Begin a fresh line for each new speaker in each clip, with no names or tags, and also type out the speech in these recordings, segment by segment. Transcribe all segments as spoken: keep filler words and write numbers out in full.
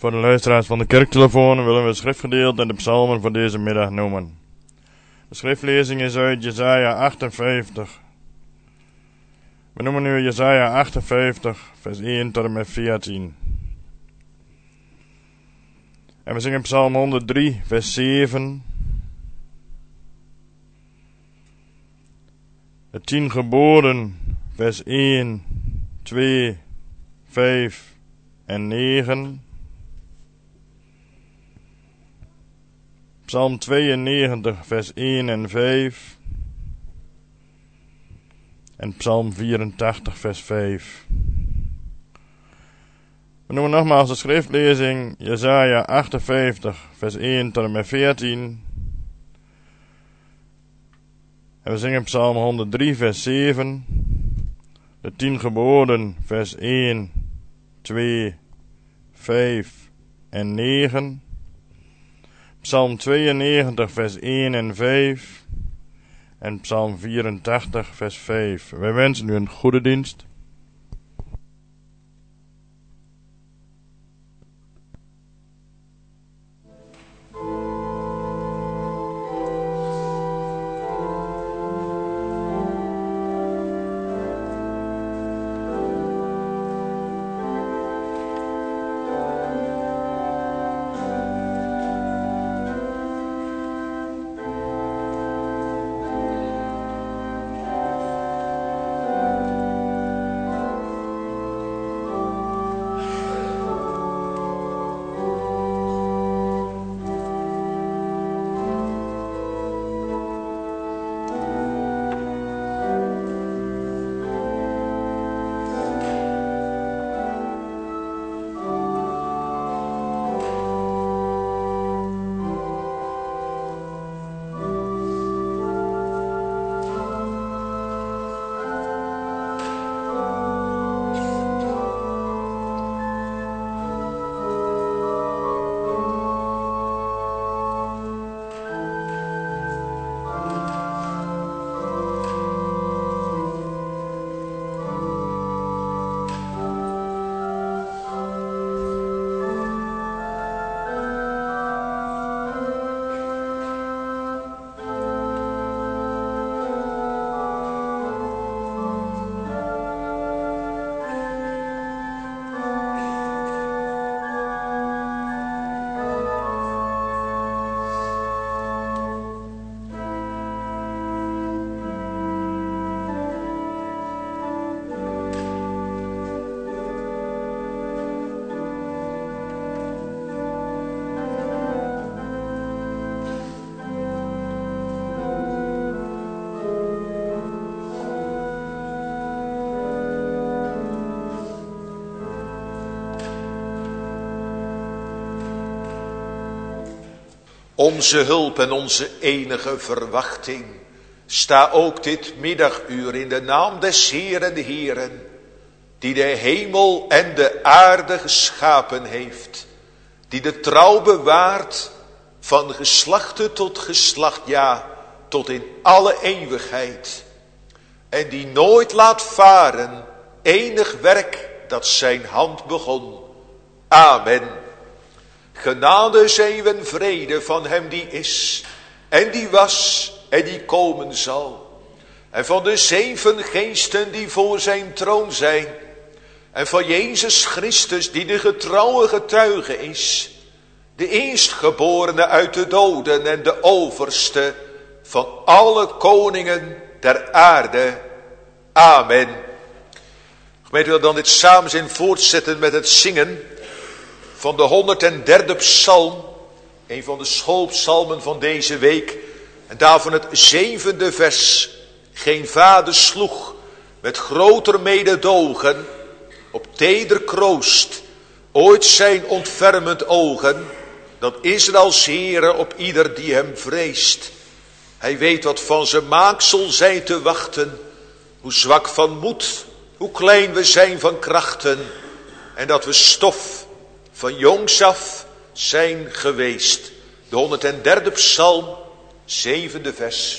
Voor de luisteraars van de kerktelefoon willen we het schriftgedeelte en de psalmen voor deze middag noemen. De schriftlezing is uit Jesaja achtenvijftig. We noemen nu Jesaja achtenvijftig, vers één tot en met veertien. En we zingen psalm honderddrie, vers zeven. De tien geboden, vers één, twee, vijf en negen. Psalm tweeënnegentig, vers één en vijf. En Psalm vierentachtig, vers vijf. We noemen nogmaals de schriftlezing Jesaja achtenvijftig, vers één tot en met veertien. En we zingen Psalm honderddrie, vers zeven. De tien geboden, vers één, twee, vijf en negen. Psalm tweeënnegentig, vers één en vijf. En Psalm vierentachtig, vers vijf. Wij wensen u een goede dienst.
Onze hulp en onze enige verwachting, sta ook dit middaguur in de naam des Heeren Heeren, die de hemel en de aarde geschapen heeft, die de trouw bewaart van geslachte tot geslacht, ja, tot in alle eeuwigheid, en die nooit laat varen enig werk dat zijn hand begon. Amen. Genade, zeeuwen, vrede van hem die is, en die was, en die komen zal. En van de zeven geesten die voor zijn troon zijn. En van Jezus Christus die de getrouwe getuige is. De eerstgeborene uit de doden en de overste van alle koningen der aarde. Amen. Gemeente, wil dan dit samenzin voortzetten met het zingen van de honderdderde psalm, een van de schoolpsalmen van deze week, en daarvan het zevende vers. Geen vader sloeg met groter mededogen op teder kroost ooit zijn ontfermend ogen, dan Israëls Heere op ieder die hem vreest. Hij weet wat van zijn maaksel zij te wachten, hoe zwak van moed, hoe klein we zijn van krachten, en dat we stof van jongs af zijn geweest. De honderdderde psalm, zevende vers.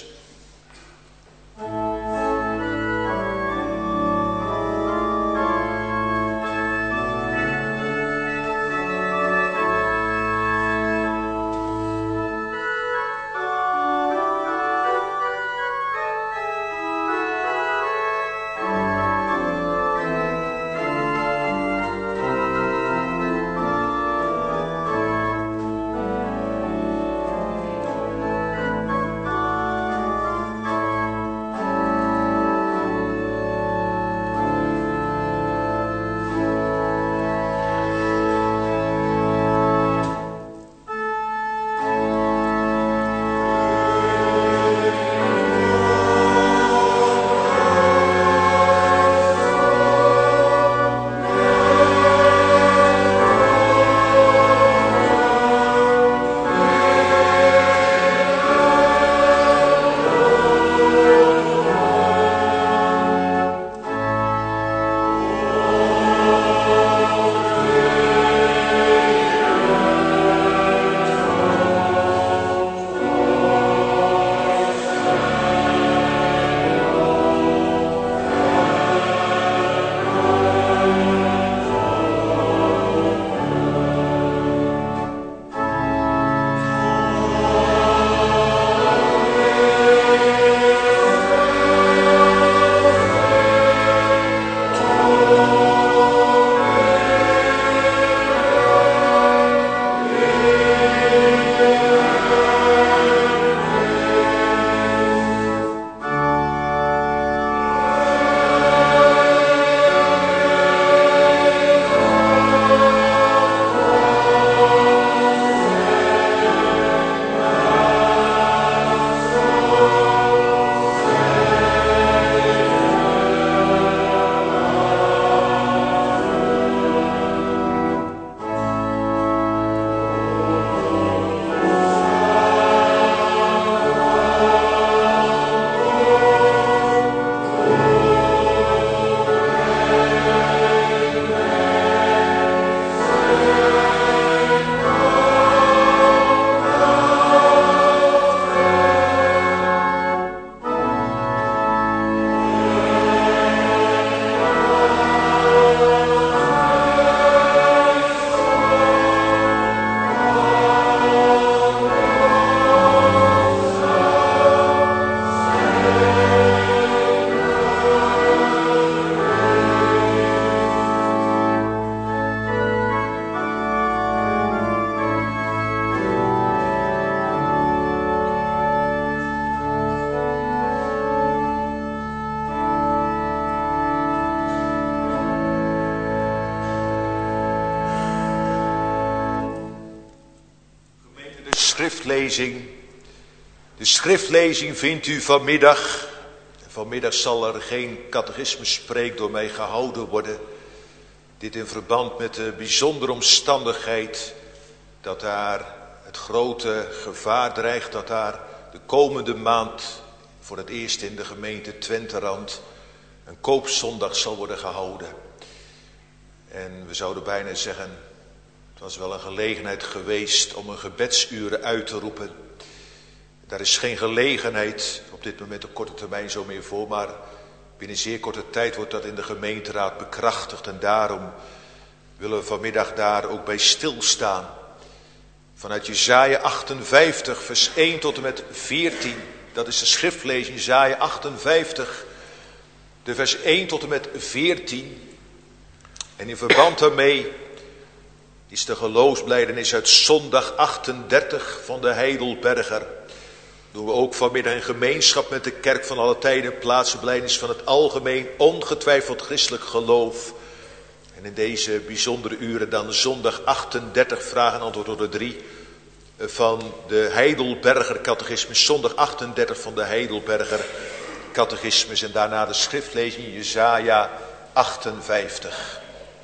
schriftlezing. De schriftlezing vindt u vanmiddag. Vanmiddag zal er geen catechismespreek door mij gehouden worden. Dit in verband met de bijzondere omstandigheid dat daar het grote gevaar dreigt dat daar de komende maand voor het eerst in de gemeente Twenterand een koopzondag zal worden gehouden. En we zouden bijna zeggen, het was wel een gelegenheid geweest om een gebedsuren uit te roepen. Daar is geen gelegenheid op dit moment op korte termijn zo meer voor, maar binnen zeer korte tijd wordt dat in de gemeenteraad bekrachtigd. En daarom willen we vanmiddag daar ook bij stilstaan. Vanuit Jesaja achtenvijftig, vers één tot en met veertien. Dat is de schriftlezing, Jesaja achtenvijftig, de vers één tot en met veertien. En in verband daarmee is de geloofsbelijdenis uit zondag achtendertig van de Heidelberger. Doen we ook vanmiddag in gemeenschap met de kerk van alle tijden plaatsbelijdenis van het algemeen ongetwijfeld christelijk geloof. En in deze bijzondere uren dan zondag achtendertig, vraag en antwoord door de drie van de Heidelberger catechismus. Zondag achtendertig van de Heidelberger catechismus en daarna de schriftlezing Jesaja achtenvijftig.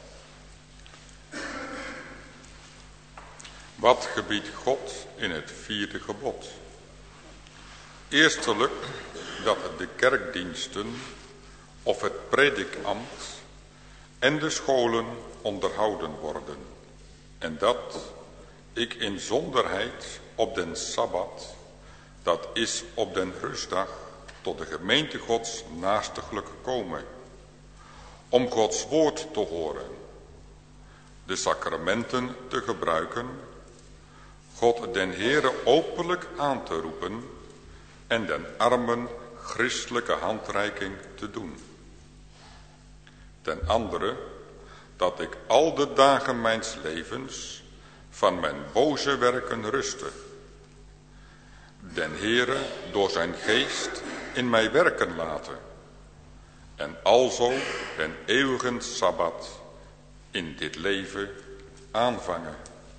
Wat gebiedt God in het vierde gebod? Eerstelijk dat de kerkdiensten of het predikambt en de scholen onderhouden worden. En dat ik in zonderheid op den Sabbat, dat is op den rustdag, tot de gemeente Gods naastiglijk komen. Om Gods woord te horen, de sacramenten te gebruiken, God den Heere openlijk aan te roepen en den armen christelijke handreiking te doen. Ten andere, dat ik al de dagen mijns levens van mijn boze werken ruste. Den Heere door zijn geest in mij werken laten. En alzo den eeuwigen Sabbat in dit leven aanvangen.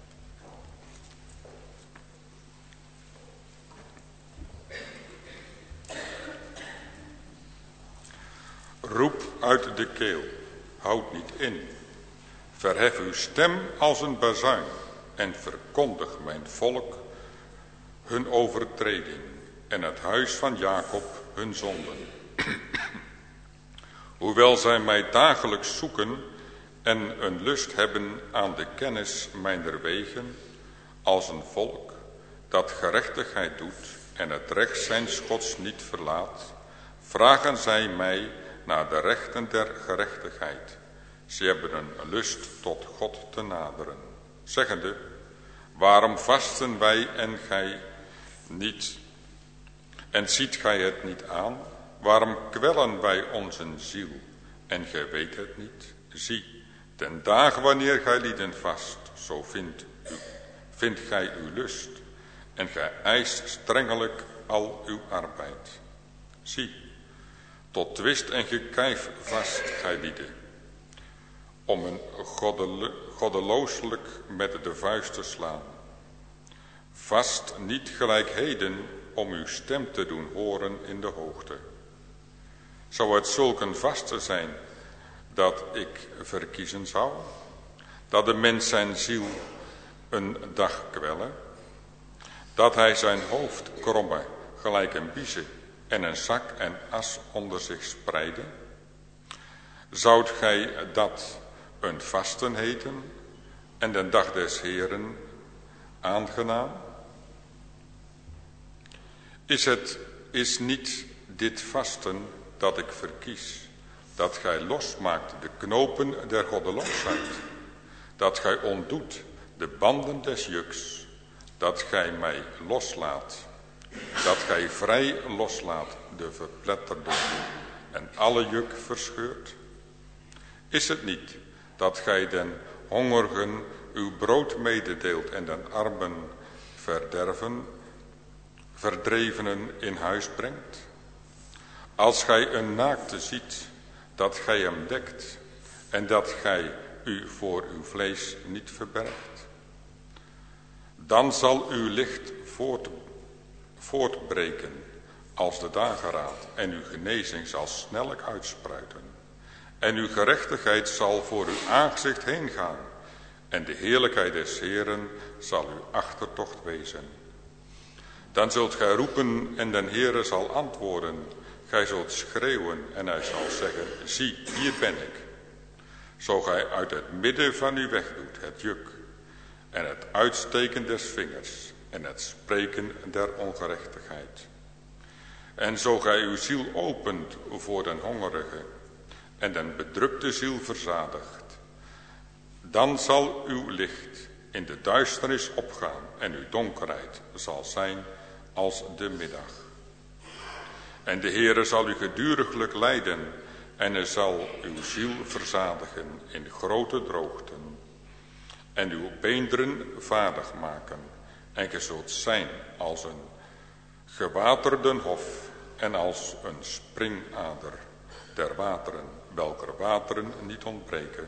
Roep uit de keel, houd niet in. Verhef uw stem als een bazuin en verkondig mijn volk hun overtreding en het huis van Jacob hun zonden. Hoewel zij mij dagelijks zoeken en een lust hebben aan de kennis mijner wegen, als een volk dat gerechtigheid doet en het recht zijns Gods niet verlaat, vragen zij mij naar de rechten der gerechtigheid. Ze hebben een lust tot God te naderen, zeggende, waarom vasten wij en gij niet, en ziet gij het niet aan? Waarom kwellen wij onze ziel, en gij weet het niet? Zie, ten dagen wanneer gij lieden vast, zo vindt, u, vindt gij uw lust, en gij eist strengelijk al uw arbeid. Zie, tot twist en gekijf vast gij lieden, om een goddel, goddelooselijk met de vuist te slaan. Vast niet gelijk heden om uw stem te doen horen in de hoogte. Zou het zulk een vaste zijn dat ik verkiezen zou, dat de mens zijn ziel een dag kwelle, dat hij zijn hoofd kromme gelijk een biezen en een zak en as onder zich spreiden? Zoudt gij dat een vasten heten en den dag des Heeren aangenaam? Is het is niet dit vasten dat ik verkies, dat gij losmaakt de knopen der goddeloosheid, dat gij ontdoet de banden des juks, dat gij mij loslaat, dat gij vrij loslaat de verpletterden en alle juk verscheurt? Is het niet dat gij den hongerigen uw brood mededeelt en den armen verderven, verdrevenen in huis brengt? Als gij een naakte ziet, dat gij hem dekt en dat gij u voor uw vlees niet verbergt. Dan zal uw licht voort, voortbreken als de dageraad en uw genezing zal snellijk uitspruiten. En uw gerechtigheid zal voor uw aangezicht heen gaan en de heerlijkheid des Heeren zal uw achtertocht wezen. Dan zult gij roepen en den Heere zal antwoorden. Gij zult schreeuwen en hij zal zeggen, zie, hier ben ik. Zo gij uit het midden van u wegdoet het juk en het uitsteken des vingers en het spreken der ongerechtigheid. En zo gij uw ziel opent voor den hongerige en den bedrukte ziel verzadigt, dan zal uw licht in de duisternis opgaan en uw donkerheid zal zijn als de middag. En de Heere zal u geduriglijk leiden en hij zal uw ziel verzadigen in grote droogten en uw beenderen vaardig maken. En ge zult zijn als een gewaterden hof en als een springader der wateren, welker wateren niet ontbreken.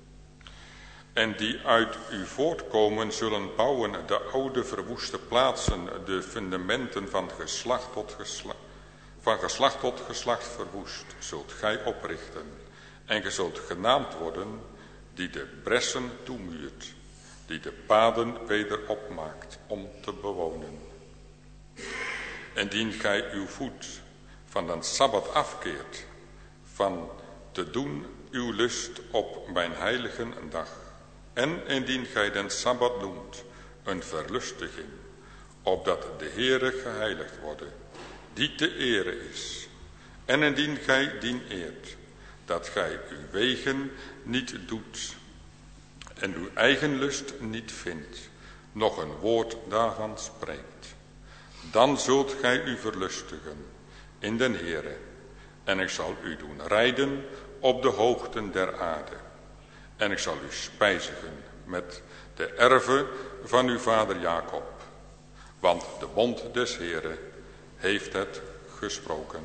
En die uit u voortkomen zullen bouwen de oude verwoeste plaatsen, de fundamenten van geslacht tot geslacht, van geslacht tot geslacht verwoest, zult gij oprichten. En ge zult genaamd worden die de bressen toemuurt, die de paden weder opmaakt om te bewonen. En indien gij uw voet van den Sabbat afkeert, van te doen uw lust op mijn heilige dag, en indien gij den Sabbat noemt een verlustiging, opdat de Heere geheiligd worden, die te ere is, en indien gij dien eert, dat gij uw wegen niet doet en uw eigen lust niet vindt, nog een woord daarvan spreekt, dan zult gij u verlustigen in den Heere, en ik zal u doen rijden op de hoogten der aarde, en ik zal u spijzigen met de erve van uw vader Jacob, want de mond des Heere heeft het gesproken.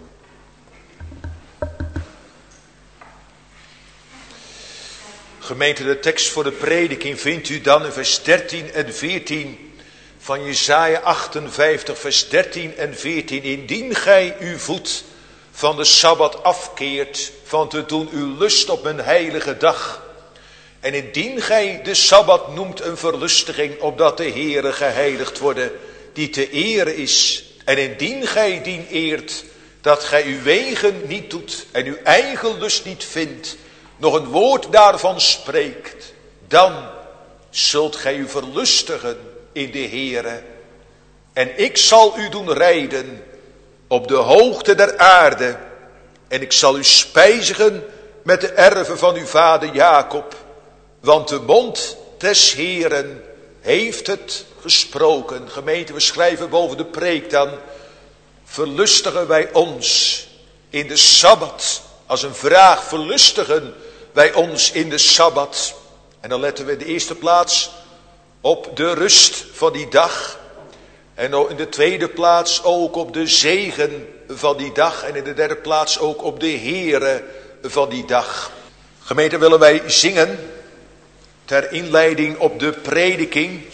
Gemeente, de tekst voor de prediking vindt u dan in vers dertien en veertien van Jesaja achtenvijftig, vers dertien en veertien. Indien gij uw voet van de Sabbat afkeert, van te doen uw lust op mijn heilige dag, en indien gij de Sabbat noemt een verlustiging, opdat de Heere geheiligd worden, die te ere is, en indien gij dien eert, dat gij uw wegen niet doet en uw eigen lust niet vindt, nog een woord daarvan spreekt, dan zult gij u verlustigen in de Heere. En ik zal u doen rijden op de hoogte der aarde, en ik zal u spijzigen met de erve van uw vader Jacob, want de mond des Heeren heeft het gesproken. Gemeente, we schrijven boven de preek dan, verlustigen wij ons in de Sabbat? Als een vraag, verlustigen wij ons in de Sabbat? En dan letten we in de eerste plaats op de rust van die dag. En in de tweede plaats ook op de zegen van die dag. En in de derde plaats ook op de Heere van die dag. Gemeente, willen wij zingen ter inleiding op de prediking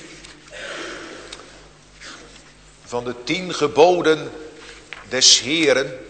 van de tien geboden des Heeren.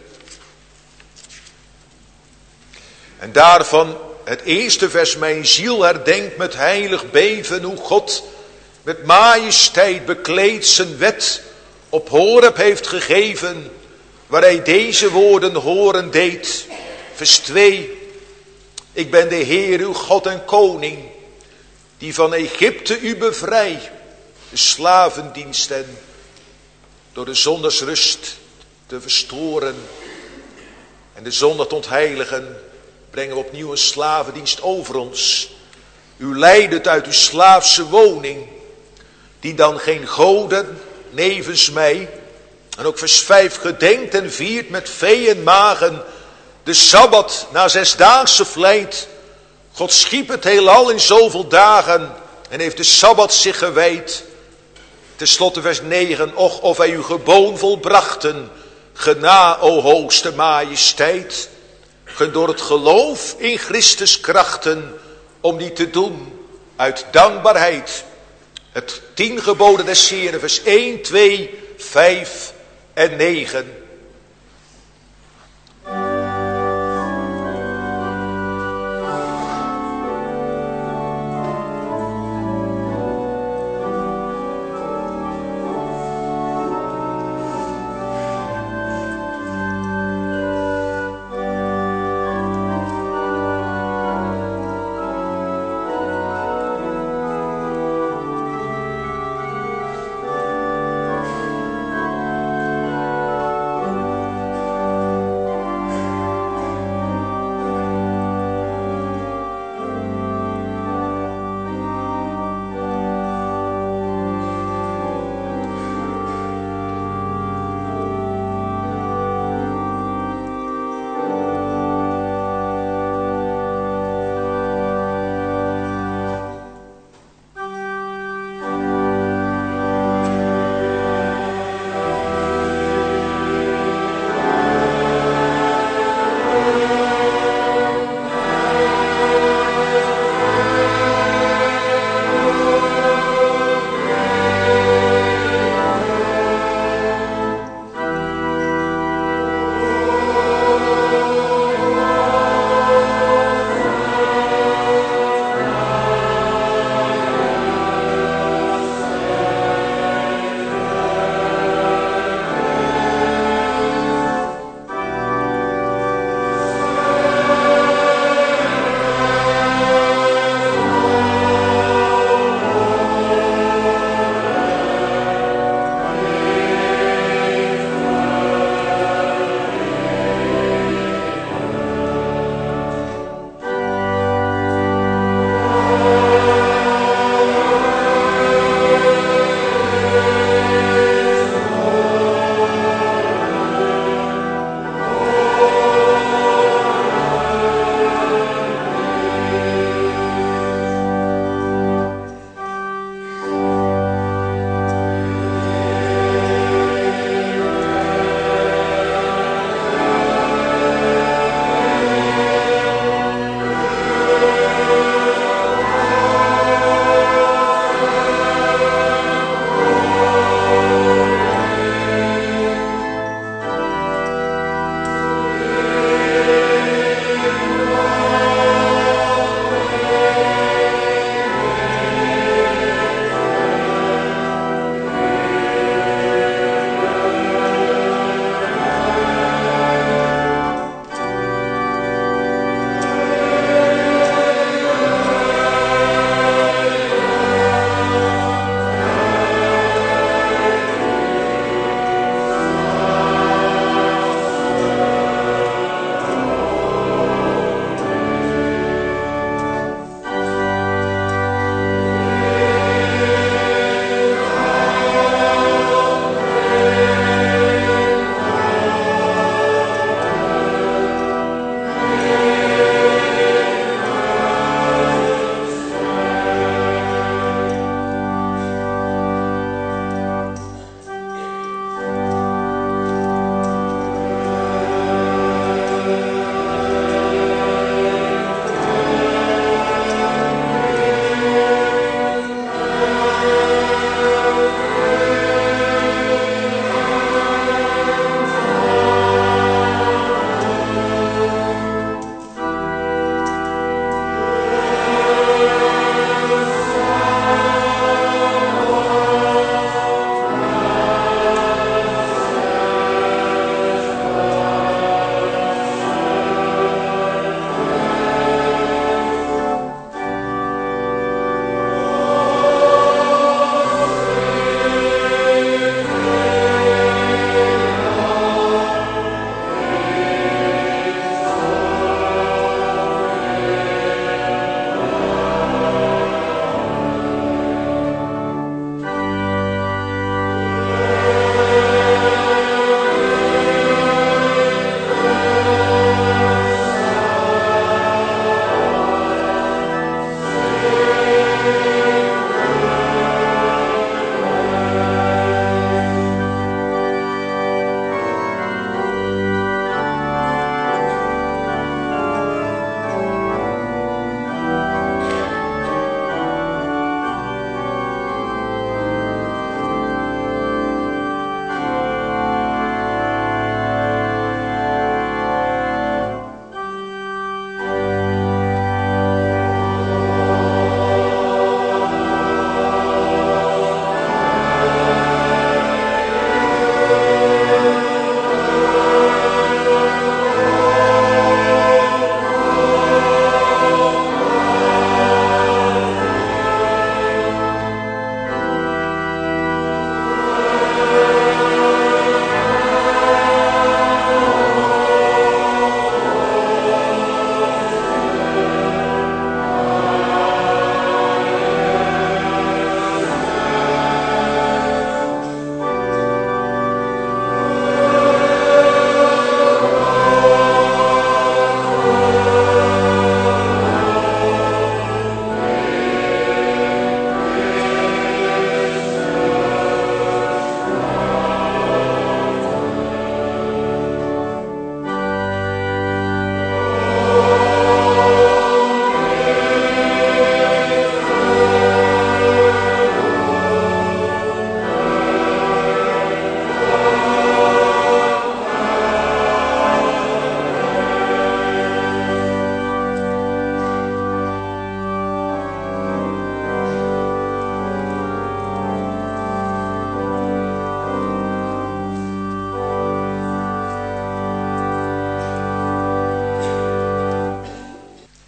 En daarvan het eerste vers: mijn ziel herdenkt met heilig beven hoe God met majesteit bekleed zijn wet op Horeb heeft gegeven, waar hij deze woorden horen deed. Vers twee: ik ben de Heer uw God en koning, die van Egypte u bevrij, de slavendiensten door de zondagsrust te verstoren en de zondag te ontheiligen, brengen we opnieuw een slavendienst over ons. U leidt uit uw slaafse woning, die dan geen goden nevens mij. En ook vers vijf: gedenkt en viert met vee en magen de Sabbat na zesdaagse vlijt. God schiep het heelal in zoveel dagen en heeft de Sabbat zich gewijd. Ten slotte vers negen: och, of wij uw geboon volbrachten, gena, o hoogste majesteit. Ge door het geloof in Christus krachten, om die te doen uit dankbaarheid. Het tien geboden des Heren, vers één, twee, vijf en negen.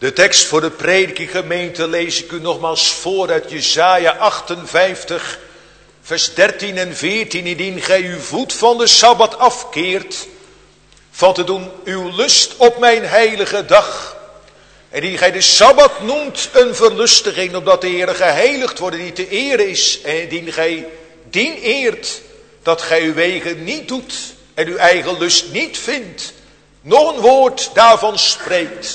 De tekst voor de predikinggemeente lees ik u nogmaals voor uit Jesaja achtenvijftig, vers dertien en veertien. Indien gij uw voet van de Sabbat afkeert, van te doen uw lust op mijn heilige dag. En die gij de Sabbat noemt een verlustiging, opdat de Heere geheiligd worden die te ere is. En indien gij dien eert, dat gij uw wegen niet doet en uw eigen lust niet vindt, nog een woord daarvan spreekt,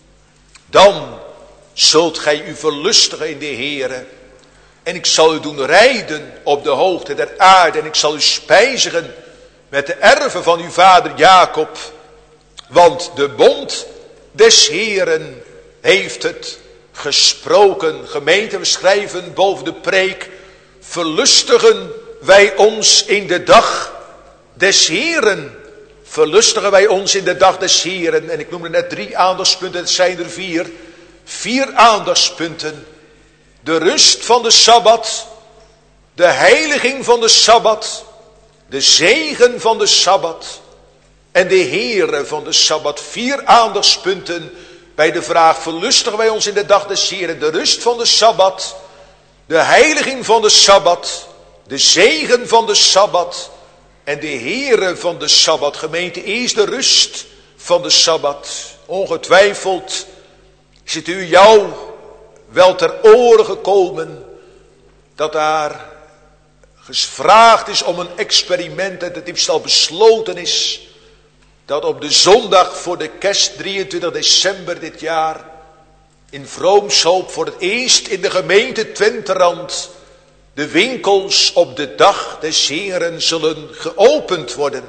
dan zult gij u verlustigen in de Heere. En ik zal u doen rijden op de hoogte der aarde. En ik zal u spijzigen met de erven van uw vader Jacob. Want de bond des Heeren heeft het gesproken. Gemeente, we schrijven boven de preek: verlustigen wij ons in de dag des Heeren. Verlustigen wij ons in de dag des Heeren. En ik noemde net drie aandachtspunten, het zijn er vier. Vier aandachtspunten. De rust van de Sabbat, de heiliging van de Sabbat, de zegen van de Sabbat en de Heere van de Sabbat. Vier aandachtspunten bij de vraag: verlustigen wij ons in de dag des Heeren? De rust van de Sabbat, de heiliging van de Sabbat, de zegen van de Sabbat en de Heere van de Sabbat. Gemeente, eerst de rust van de Sabbat. Ongetwijfeld zit u jou wel ter oren gekomen dat daar gevraagd is om een experiment en het diepst al besloten is dat op de zondag voor de kerst, drieëntwintig december dit jaar, in Vroomshoop voor het eerst in de gemeente Twenterand de winkels op de dag des Heeren zullen geopend worden.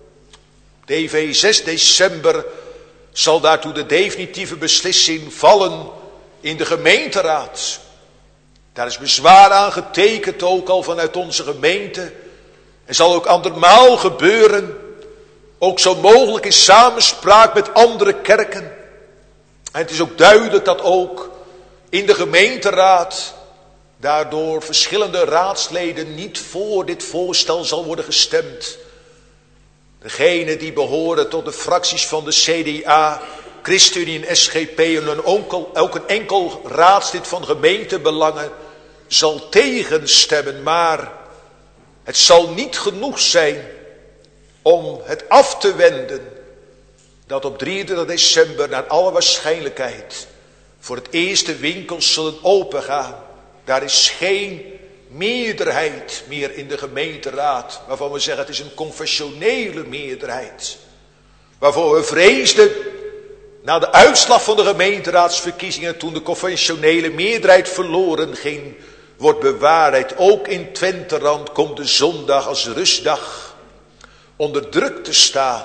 D V zes december zal daartoe de definitieve beslissing vallen in de gemeenteraad. Daar is bezwaar aan getekend, ook al vanuit onze gemeente. En zal ook andermaal gebeuren. Ook zo mogelijk in samenspraak met andere kerken. En het is ook duidelijk dat ook in de gemeenteraad daardoor verschillende raadsleden niet voor dit voorstel zal worden gestemd. Degenen die behoren tot de fracties van de C D A, ChristenUnie en S G P en een onkel, ook een enkel raadslid van gemeentebelangen zal tegenstemmen. Maar het zal niet genoeg zijn om het af te wenden dat op drieëntwintig december naar alle waarschijnlijkheid voor het eerst de winkels zullen opengaan. Daar is geen meerderheid meer in de gemeenteraad waarvan we zeggen het is een confessionele meerderheid. Waarvoor we vreesden na de uitslag van de gemeenteraadsverkiezingen, toen de confessionele meerderheid verloren ging, wordt bewaarheid. Ook in Twenterand komt de zondag als rustdag onder druk te staan.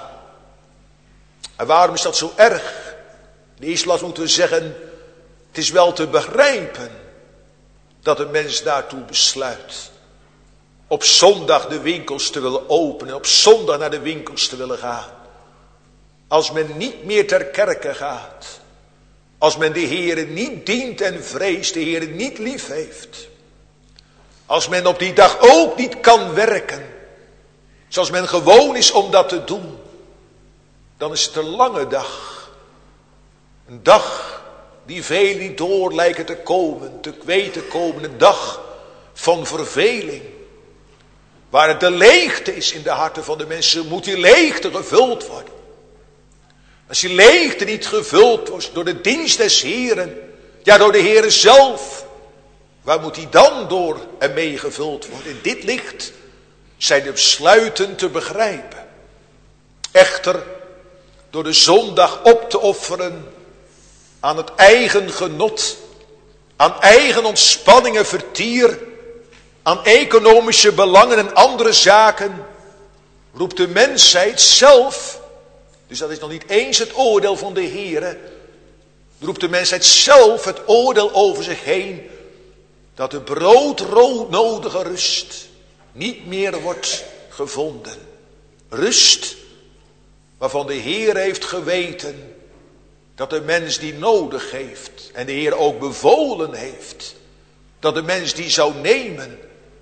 En waarom is dat zo erg? In de eerste plaats moeten we zeggen, het is wel te begrijpen dat een mens daartoe besluit. Op zondag de winkels te willen openen, op zondag naar de winkels te willen gaan. Als men niet meer ter kerke gaat. Als men de Heere niet dient en vreest, de Heere niet lief heeft. Als men op die dag ook niet kan werken, zoals men gewoon is om dat te doen, dan is het een lange dag. Een dag die veel niet door lijken te komen, te weten komen. Een dag van verveling. Waar het de leegte is in de harten van de mensen, moet die leegte gevuld worden. Als die leegte niet gevuld wordt door de dienst des Heeren, ja door de Heere zelf, waar moet die dan door en mee gevuld worden? In dit licht zijn de besluiten te begrijpen. Echter, door de zondag op te offeren aan het eigen genot, aan eigen ontspanningen vertier, aan economische belangen en andere zaken, roept de mensheid zelf, dus dat is nog niet eens het oordeel van de Heere, roept de mensheid zelf het oordeel over zich heen, dat de broodnodige rust niet meer wordt gevonden. Rust waarvan de Heer heeft geweten dat de mens die nodig heeft en de Heer ook bevolen heeft dat de mens die zou nemen.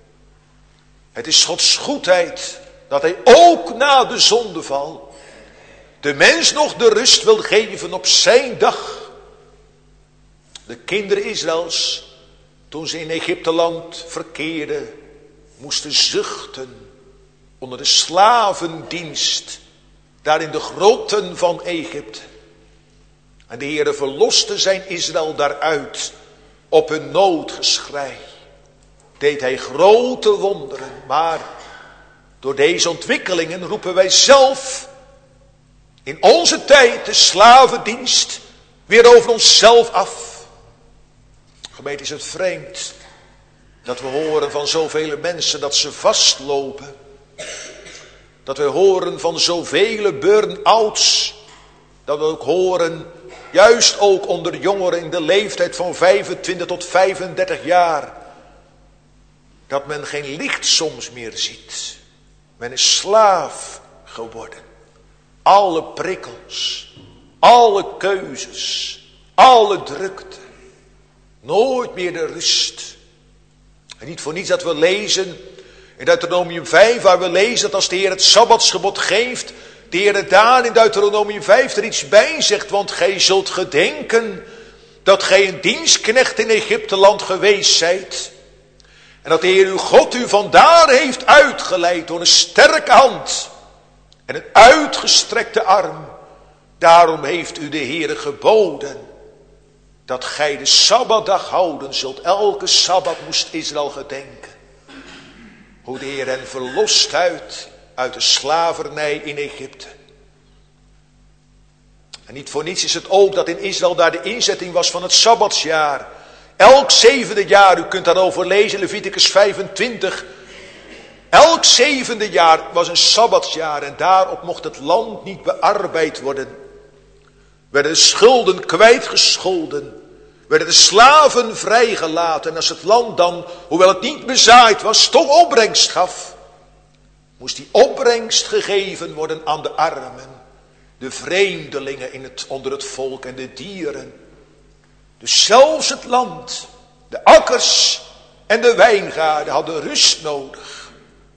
Het is Gods goedheid dat hij ook na de zondeval de mens nog de rust wil geven op zijn dag. De kinderen Israëls, toen ze in Egypteland verkeerden, moesten zuchten onder de slavendienst daar in de grotten van Egypte. En de Heere verloste zijn Israël daaruit op hun noodgeschrei. Deed hij grote wonderen, maar door deze ontwikkelingen roepen wij zelf in onze tijd de slavendienst weer over onszelf af. Gemeente, is het vreemd dat we horen van zoveel mensen dat ze vastlopen. Dat we horen van zoveel burn-outs. Dat we ook horen, juist ook onder jongeren in de leeftijd van vijfentwintig tot vijfendertig jaar. Dat men geen licht soms meer ziet. Men is slaaf geworden. Alle prikkels, alle keuzes, alle drukte. Nooit meer de rust. En niet voor niets dat we lezen in Deuteronomium vijf, waar we lezen dat als de Heer het Sabbatsgebod geeft, de Heer daar in Deuteronomium vijf er iets bij zegt, want gij zult gedenken dat gij een dienstknecht in Egypteland geweest zijt. En dat de Heer uw God u vandaar heeft uitgeleid door een sterke hand en een uitgestrekte arm. Daarom heeft u de Heer geboden dat gij de Sabbatdag houden zult. Elke Sabbat moest Israël gedenken. Hoe de Heer hen verlost uit, uit de slavernij in Egypte. En niet voor niets is het ook dat in Israël daar de inzetting was van het Sabbatsjaar. Elk zevende jaar, u kunt daarover lezen, Leviticus vijfentwintig. Elk zevende jaar was een Sabbatsjaar en daarop mocht het land niet bearbeid worden. Werden de schulden kwijtgescholden. Werden de slaven vrijgelaten. En als het land dan, hoewel het niet bezaaid was, toch opbrengst gaf, moest die opbrengst gegeven worden aan de armen. De vreemdelingen in het, onder het volk en de dieren. Dus zelfs het land, de akkers en de wijngaarden hadden rust nodig.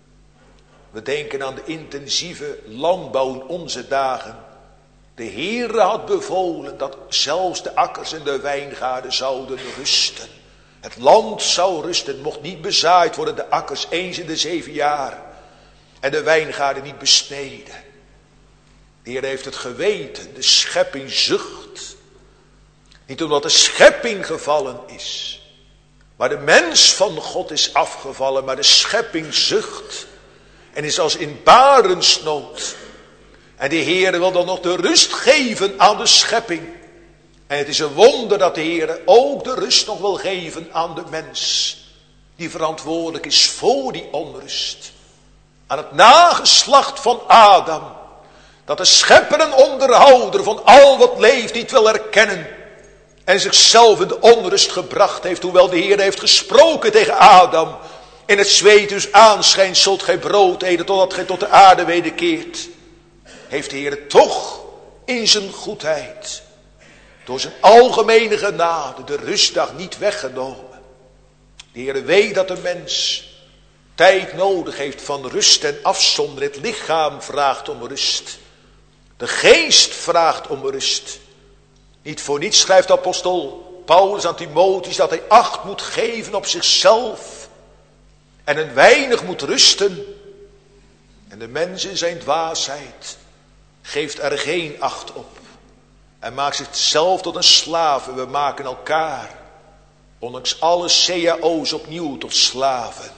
We denken aan de intensieve landbouw in onze dagen. De Heere had bevolen dat zelfs de akkers en de wijngaarden zouden rusten. Het land zou rusten, het mocht niet bezaaid worden, de akkers eens in de zeven jaar. En de wijngaarden niet besneden. De Heer heeft het geweten, de schepping zucht. Niet omdat de schepping gevallen is, maar de mens van God is afgevallen, maar de schepping zucht. En is als in barensnood. En de Heer wil dan nog de rust geven aan de schepping. En het is een wonder dat de Heer ook de rust nog wil geven aan de mens. Die verantwoordelijk is voor die onrust. Aan het nageslacht van Adam. Dat de schepper en onderhouder van al wat leeft niet wil erkennen. En zichzelf in de onrust gebracht heeft. Hoewel de Heer heeft gesproken tegen Adam. In het zweet dus aanschijnt zult gij brood eten totdat gij tot de aarde wederkeert. Heeft de Heer toch in zijn goedheid, door zijn algemene genade, de rustdag niet weggenomen. De Heer weet dat de mens tijd nodig heeft van rust en afzondering. Het lichaam vraagt om rust. De geest vraagt om rust. Niet voor niets schrijft apostel Paulus aan Timotheus dat hij acht moet geven op zichzelf. En een weinig moet rusten. En de mens in zijn dwaasheid geeft er geen acht op. En maakt zichzelf tot een slaaf. En we maken elkaar, ondanks alle C A O's, opnieuw tot slaven.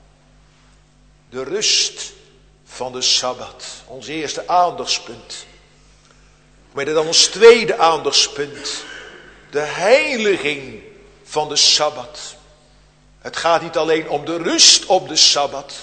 De rust van de Sabbat. Ons eerste aandachtspunt. Maar dan ons tweede aandachtspunt. De heiliging van de Sabbat. Het gaat niet alleen om de rust op de Sabbat.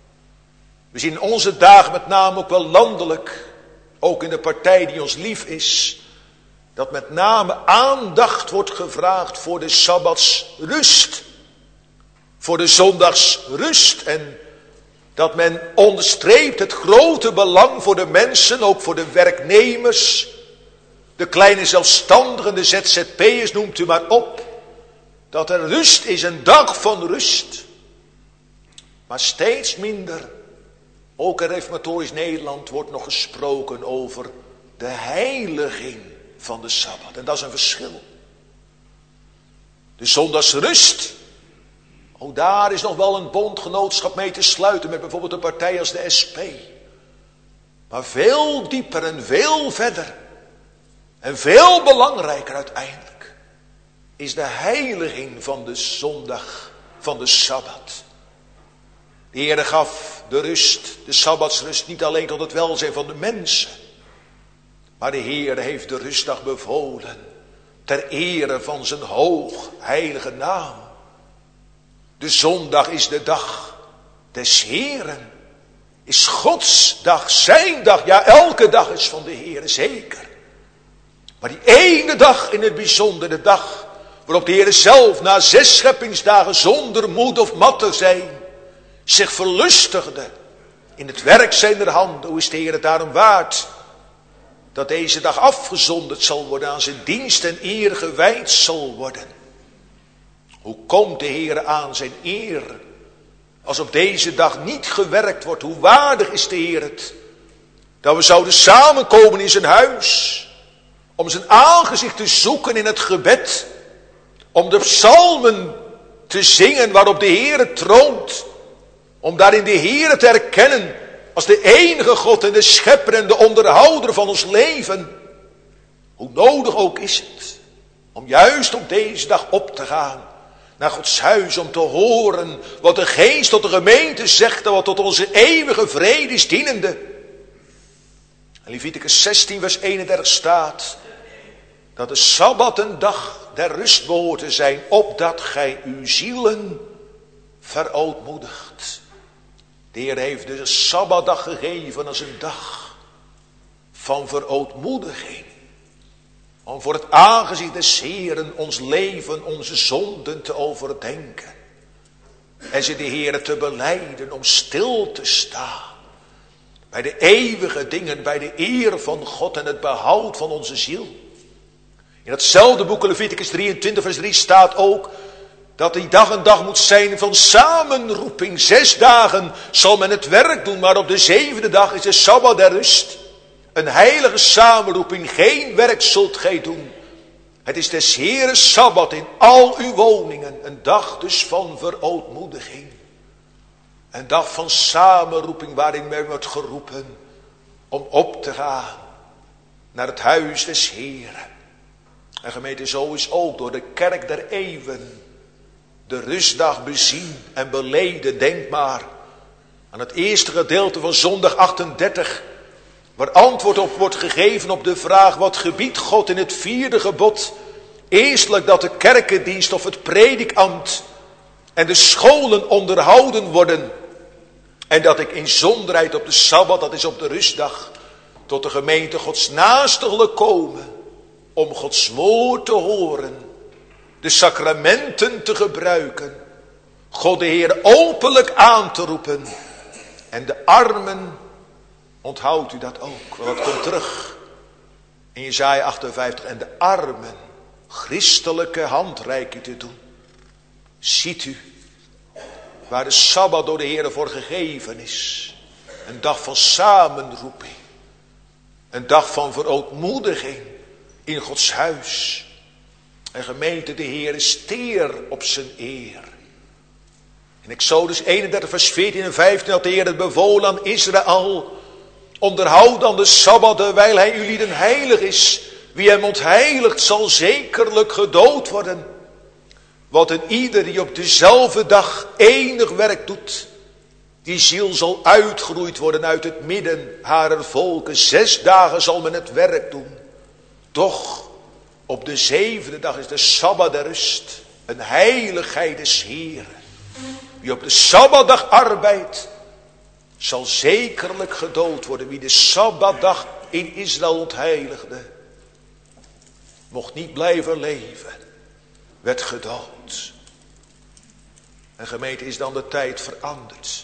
We zien in onze dagen met name ook wel landelijk, ook in de partij die ons lief is, dat met name aandacht wordt gevraagd voor de Sabbatsrust. Voor de zondagsrust. En dat men onderstreept het grote belang voor de mensen, ook voor de werknemers, de kleine zelfstandigen, de Z Z P'ers, noemt u maar op. Dat er rust is, een dag van rust. Maar steeds minder, ook in reformatorisch Nederland, wordt nog gesproken over de heiliging van de Sabbat. En dat is een verschil. De zondagsrust. Ook daar is nog wel een bondgenootschap mee te sluiten met bijvoorbeeld een partij als de S P. Maar veel dieper en veel verder en veel belangrijker uiteindelijk is de heiliging van de zondag, van de Sabbat. De Heere gaf de rust, de Sabbatsrust, niet alleen tot het welzijn van de mensen. Maar de Heere heeft de rustdag bevolen ter ere van zijn hoog heilige naam. De zondag is de dag des Heeren. Is Gods dag, zijn dag, ja elke dag is van de Heere, zeker. Maar die ene dag in het bijzonder, de dag waarop de Heere zelf na zes scheppingsdagen zonder moed of mat te zijn, zich verlustigde in het werk zijner handen. Hoe is de Heere daarom waard dat deze dag afgezonderd zal worden, aan zijn dienst en eer gewijd zal worden? Hoe komt de Heere aan zijn eer als op deze dag niet gewerkt wordt? Hoe waardig is de Heer het dat we zouden samenkomen in zijn huis om zijn aangezicht te zoeken in het gebed, om de psalmen te zingen waarop de Heere troont, om daarin de Heere te erkennen als de enige God en de schepper en de onderhouder van ons leven. Hoe nodig ook is het om juist op deze dag op te gaan naar Gods huis, om te horen wat de geest tot de gemeente zegt en wat tot onze eeuwige vrede is dienende. In Leviticus zestien vers eenendertig staat dat de Sabbat een dag der rust behoort te zijn, opdat gij uw zielen verootmoedigt. De Heer heeft dus een Sabbatdag gegeven als een dag van verootmoediging. Om voor het aangezicht des Heeren ons leven, onze zonden te overdenken. En ze de Heere te belijden om stil te staan. Bij de eeuwige dingen, bij de eer van God en het behoud van onze ziel. In datzelfde boek Leviticus drieëntwintig vers drie staat ook dat die dag een dag moet zijn van samenroeping. Zes dagen zal men het werk doen, maar op de zevende dag is de Sabbat der rust. Een heilige samenroeping, geen werk zult gij doen. Het is des Heeren Sabbat in al uw woningen. Een dag dus van verootmoediging. Een dag van samenroeping waarin men wordt geroepen om op te gaan naar het huis des Heeren. En gemeente, zo is ook door de kerk der eeuwen de rustdag bezien en beleden. Denk maar aan het eerste gedeelte van zondag achtendertig, waar antwoord op wordt gegeven op de vraag: wat gebiedt God in het vierde gebod? Eerstelijk dat de kerkendienst of het predikambt en de scholen onderhouden worden. En dat ik in zonderheid op de Sabbat, dat is op de rustdag, tot de gemeente Gods naaste komen. Om Gods woord te horen. De sacramenten te gebruiken. God de Heer openlijk aan te roepen. En de armen, onthoudt u dat ook, want dat komt terug in Jesaja achtenvijftig. En de armen christelijke handreiking te doen. Ziet u waar de Sabbat door de Heer voor gegeven is. Een dag van samenroeping. Een dag van verootmoediging in Gods huis. En gemeente, de Heer is teer op zijn eer. In Exodus eenendertig vers veertien en vijftien had de Heer het bevolen aan Israël: onderhoud dan de Sabbat, terwijl hij uw lieden heilig is. Wie hem ontheiligt zal zekerlijk gedood worden. Want een ieder die op dezelfde dag enig werk doet, die ziel zal uitgeroeid worden uit het midden harer volken. Zes dagen zal men het werk doen. Doch op de zevende dag is de Sabbat der rust, een heiligheid des Heeren. Wie op de Sabbatdag arbeidt, zal zekerlijk gedood worden. Wie de Sabbatdag in Israël ontheiligde, mocht niet blijven leven, werd gedood. En gemeente, is dan de tijd veranderd.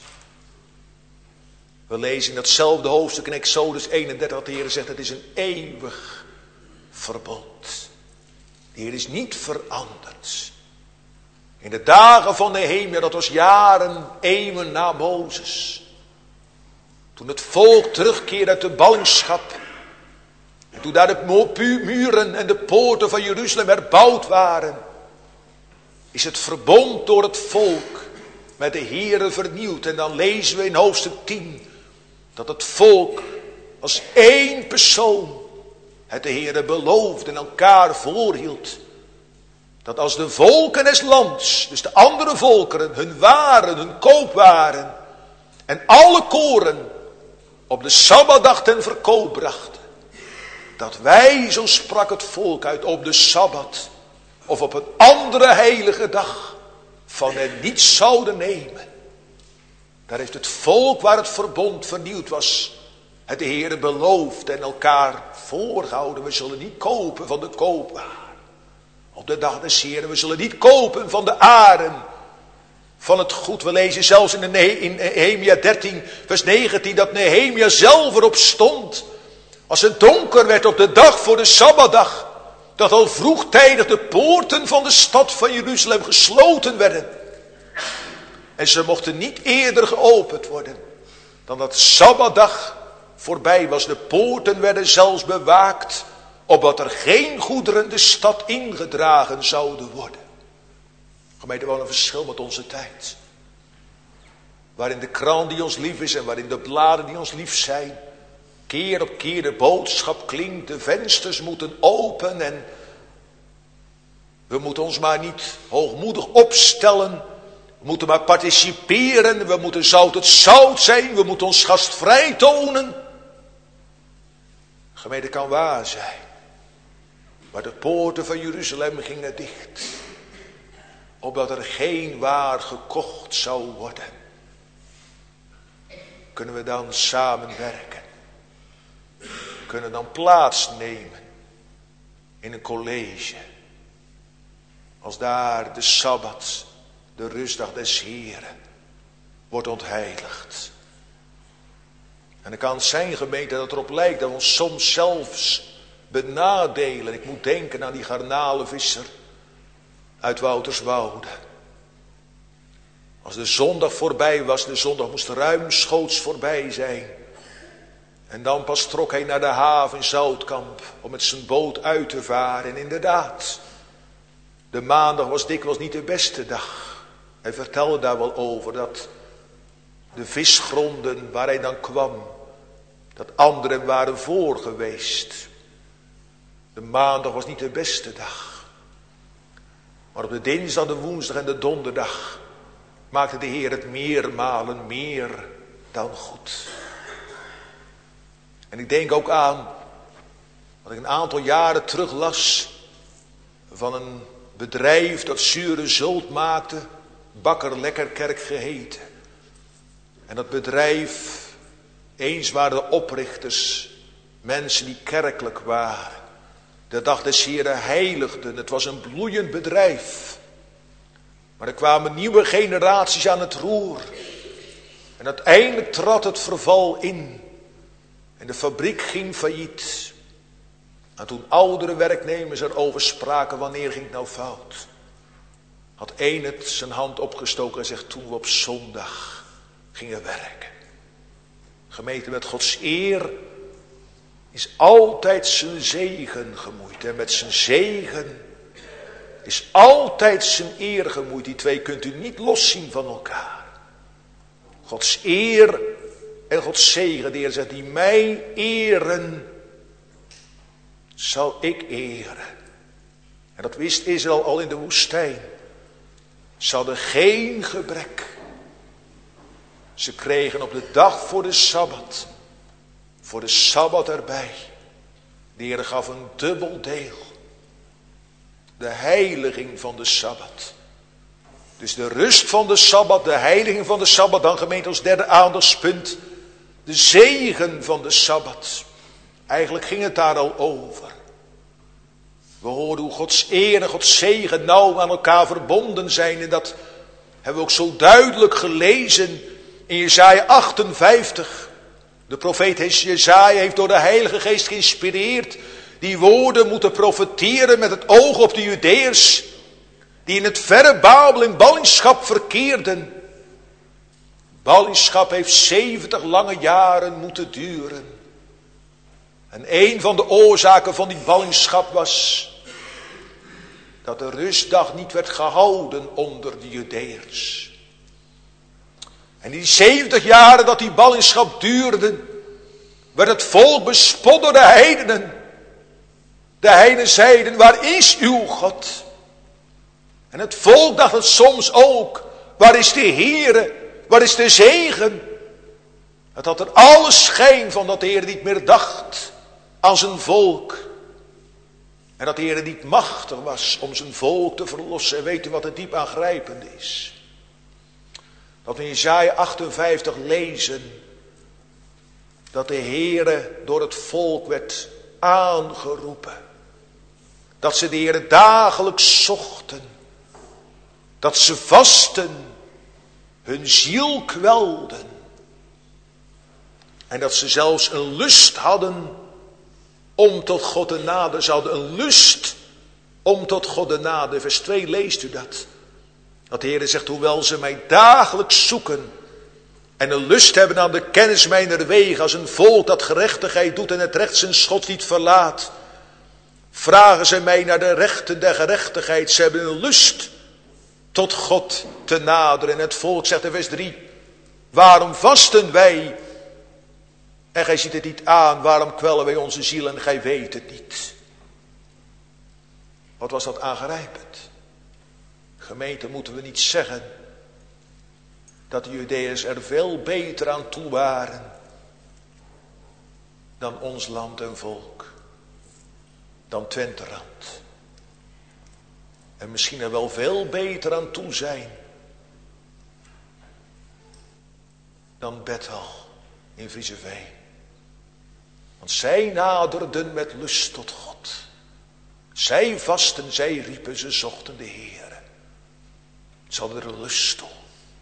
We lezen in datzelfde hoofdstuk in Exodus eenendertig dat de Heer zegt: het is een eeuwig verbond. De Heer is niet veranderd. In de dagen van Nehemia, dat was jaren, eeuwen na Mozes. Toen het volk terugkeerde uit de ballingschap. En toen daar de muren en de poorten van Jeruzalem herbouwd waren. is het verbond door het volk met de Heere vernieuwd. En dan lezen we in hoofdstuk tien dat het volk als één persoon het de Heere beloofde en elkaar voorhield. Dat als de volken des lands, dus de andere volkeren, hun waren, hun koopwaren en alle koren op de Sabbatdag ten verkoop brachten. Dat wij, zo sprak het volk uit, op de Sabbat of op een andere heilige dag van hen niets zouden nemen. Daar heeft het volk waar het verbond vernieuwd was, het de Heere beloofd en elkaar voorgehouden. We zullen niet kopen van de koopwaar. Op de dag des Heeren, we zullen niet kopen van de aren van het goed. We lezen zelfs in, de, in Nehemia dertien vers negentien dat Nehemia zelf erop stond. Als het donker werd op de dag voor de Sabbatdag, dat al vroegtijdig de poorten van de stad van Jeruzalem gesloten werden. En ze mochten niet eerder geopend worden dan dat Sabbatdag voorbij was. De poorten werden zelfs bewaakt, opdat er geen goederen de stad ingedragen zouden worden. Gemeente, wel een verschil met onze tijd. Waarin de krant die ons lief is en waarin de bladen die ons lief zijn, keer op keer de boodschap klinkt, de vensters moeten open en we moeten ons maar niet hoogmoedig opstellen. We moeten maar participeren, we moeten zout het zout zijn, we moeten ons gastvrij tonen. Gemeente, kan waar zijn. Maar de poorten van Jeruzalem gingen dicht, opdat er geen waar gekocht zou worden. Kunnen we dan samenwerken? Kunnen dan plaatsnemen in een college. Als daar de Sabbat, de rustdag des Heren, wordt ontheiligd. En dan kan het zijn, gemeente, dat erop lijkt dat we ons soms zelfs benadelen. Ik moet denken aan die garnalenvisser uit Wouterswoude. Als de zondag voorbij was, de zondag moest ruimschoots voorbij zijn. En dan pas trok hij naar de haven in Zoutkamp om met zijn boot uit te varen. En inderdaad, de maandag was dikwijls niet de beste dag. Hij vertelde daar wel over dat de visgronden waar hij dan kwam, dat anderen waren voor geweest. De maandag was niet de beste dag. Maar op de dinsdag, de woensdag en de donderdag maakte de Heer het meermalen meer dan goed. En ik denk ook aan wat ik een aantal jaren terug las van een bedrijf dat zure zult maakte, Bakker Lekkerkerk geheten. En dat bedrijf, eens waren de oprichters mensen die kerkelijk waren. De dag des Heren heiligden. Het was een bloeiend bedrijf. Maar er kwamen nieuwe generaties aan het roer. En uiteindelijk trad het verval in. En de fabriek ging failliet. En toen oudere werknemers erover spraken, wanneer ging het nou fout? Had één het zijn hand opgestoken en zegt, toen we op zondag gingen werken. Gemeente, met Gods eer is altijd zijn zegen gemoeid. En met zijn zegen is altijd zijn eer gemoeid. Die twee kunt u niet loszien van elkaar. Gods eer en Gods zegen. De Heer zegt, die mij eren, zal ik eren. En dat wist Israël al in de woestijn. Ze hadden geen gebrek. Ze kregen op de dag voor de Sabbat, voor de Sabbat erbij. De Heer gaf een dubbel deel. De heiliging van de Sabbat. Dus de rust van de Sabbat, de heiliging van de Sabbat. Dan gemeente als derde aandachtspunt. De zegen van de Sabbat. Eigenlijk ging het daar al over. We hoorden hoe Gods eer en Gods zegen nauw aan elkaar verbonden zijn. En dat hebben we ook zo duidelijk gelezen in Jesaja achtenvijftig. De profeet Jesaja heeft door de Heilige Geest geïnspireerd die woorden moeten profeteren met het oog op de Judeërs die in het verre Babel in ballingschap verkeerden. Ballingschap heeft zeventig lange jaren moeten duren. En een van de oorzaken van die ballingschap was dat de rustdag niet werd gehouden onder de Judeërs. En die zeventig jaren dat die ballingschap duurde, werd het volk bespot door de heidenen. De heidenen zeiden, waar is uw God? En het volk dacht het soms ook, waar is de Heere? Waar is de zegen? Het had er alle schijn van dat de Heer niet meer dacht aan zijn volk. En dat de Heer niet machtig was om zijn volk te verlossen. En weet u wat het diep aangrijpend is? Dat we in Jesaja achtenvijftig lezen dat de Heer door het volk werd aangeroepen. Dat ze de Heer dagelijks zochten. Dat ze vasten, hun ziel kwelden. En dat ze zelfs een lust hadden om tot God te naderen. Ze hadden een lust om tot God te naderen. Vers twee leest u dat. Dat de Heer zegt, hoewel ze mij dagelijks zoeken en een lust hebben aan de kennis mijner wegen, als een volk dat gerechtigheid doet en het recht zijn schot niet verlaat, vragen ze mij naar de rechten der gerechtigheid. Ze hebben een lust tot God te naderen. En het volk zegt in vers drie, waarom vasten wij? En gij ziet het niet aan, waarom kwellen wij onze ziel en gij weet het niet. Wat was dat aangrijpend? Gemeente, moeten we niet zeggen dat de Judeërs er veel beter aan toe waren dan ons land en volk, dan Twenterand. En misschien er wel veel beter aan toe zijn dan Bethel in Vriezeveen. Want zij naderden met lust tot God. Zij vasten, zij riepen, ze zochten de Heere. Ze hadden er lust toe.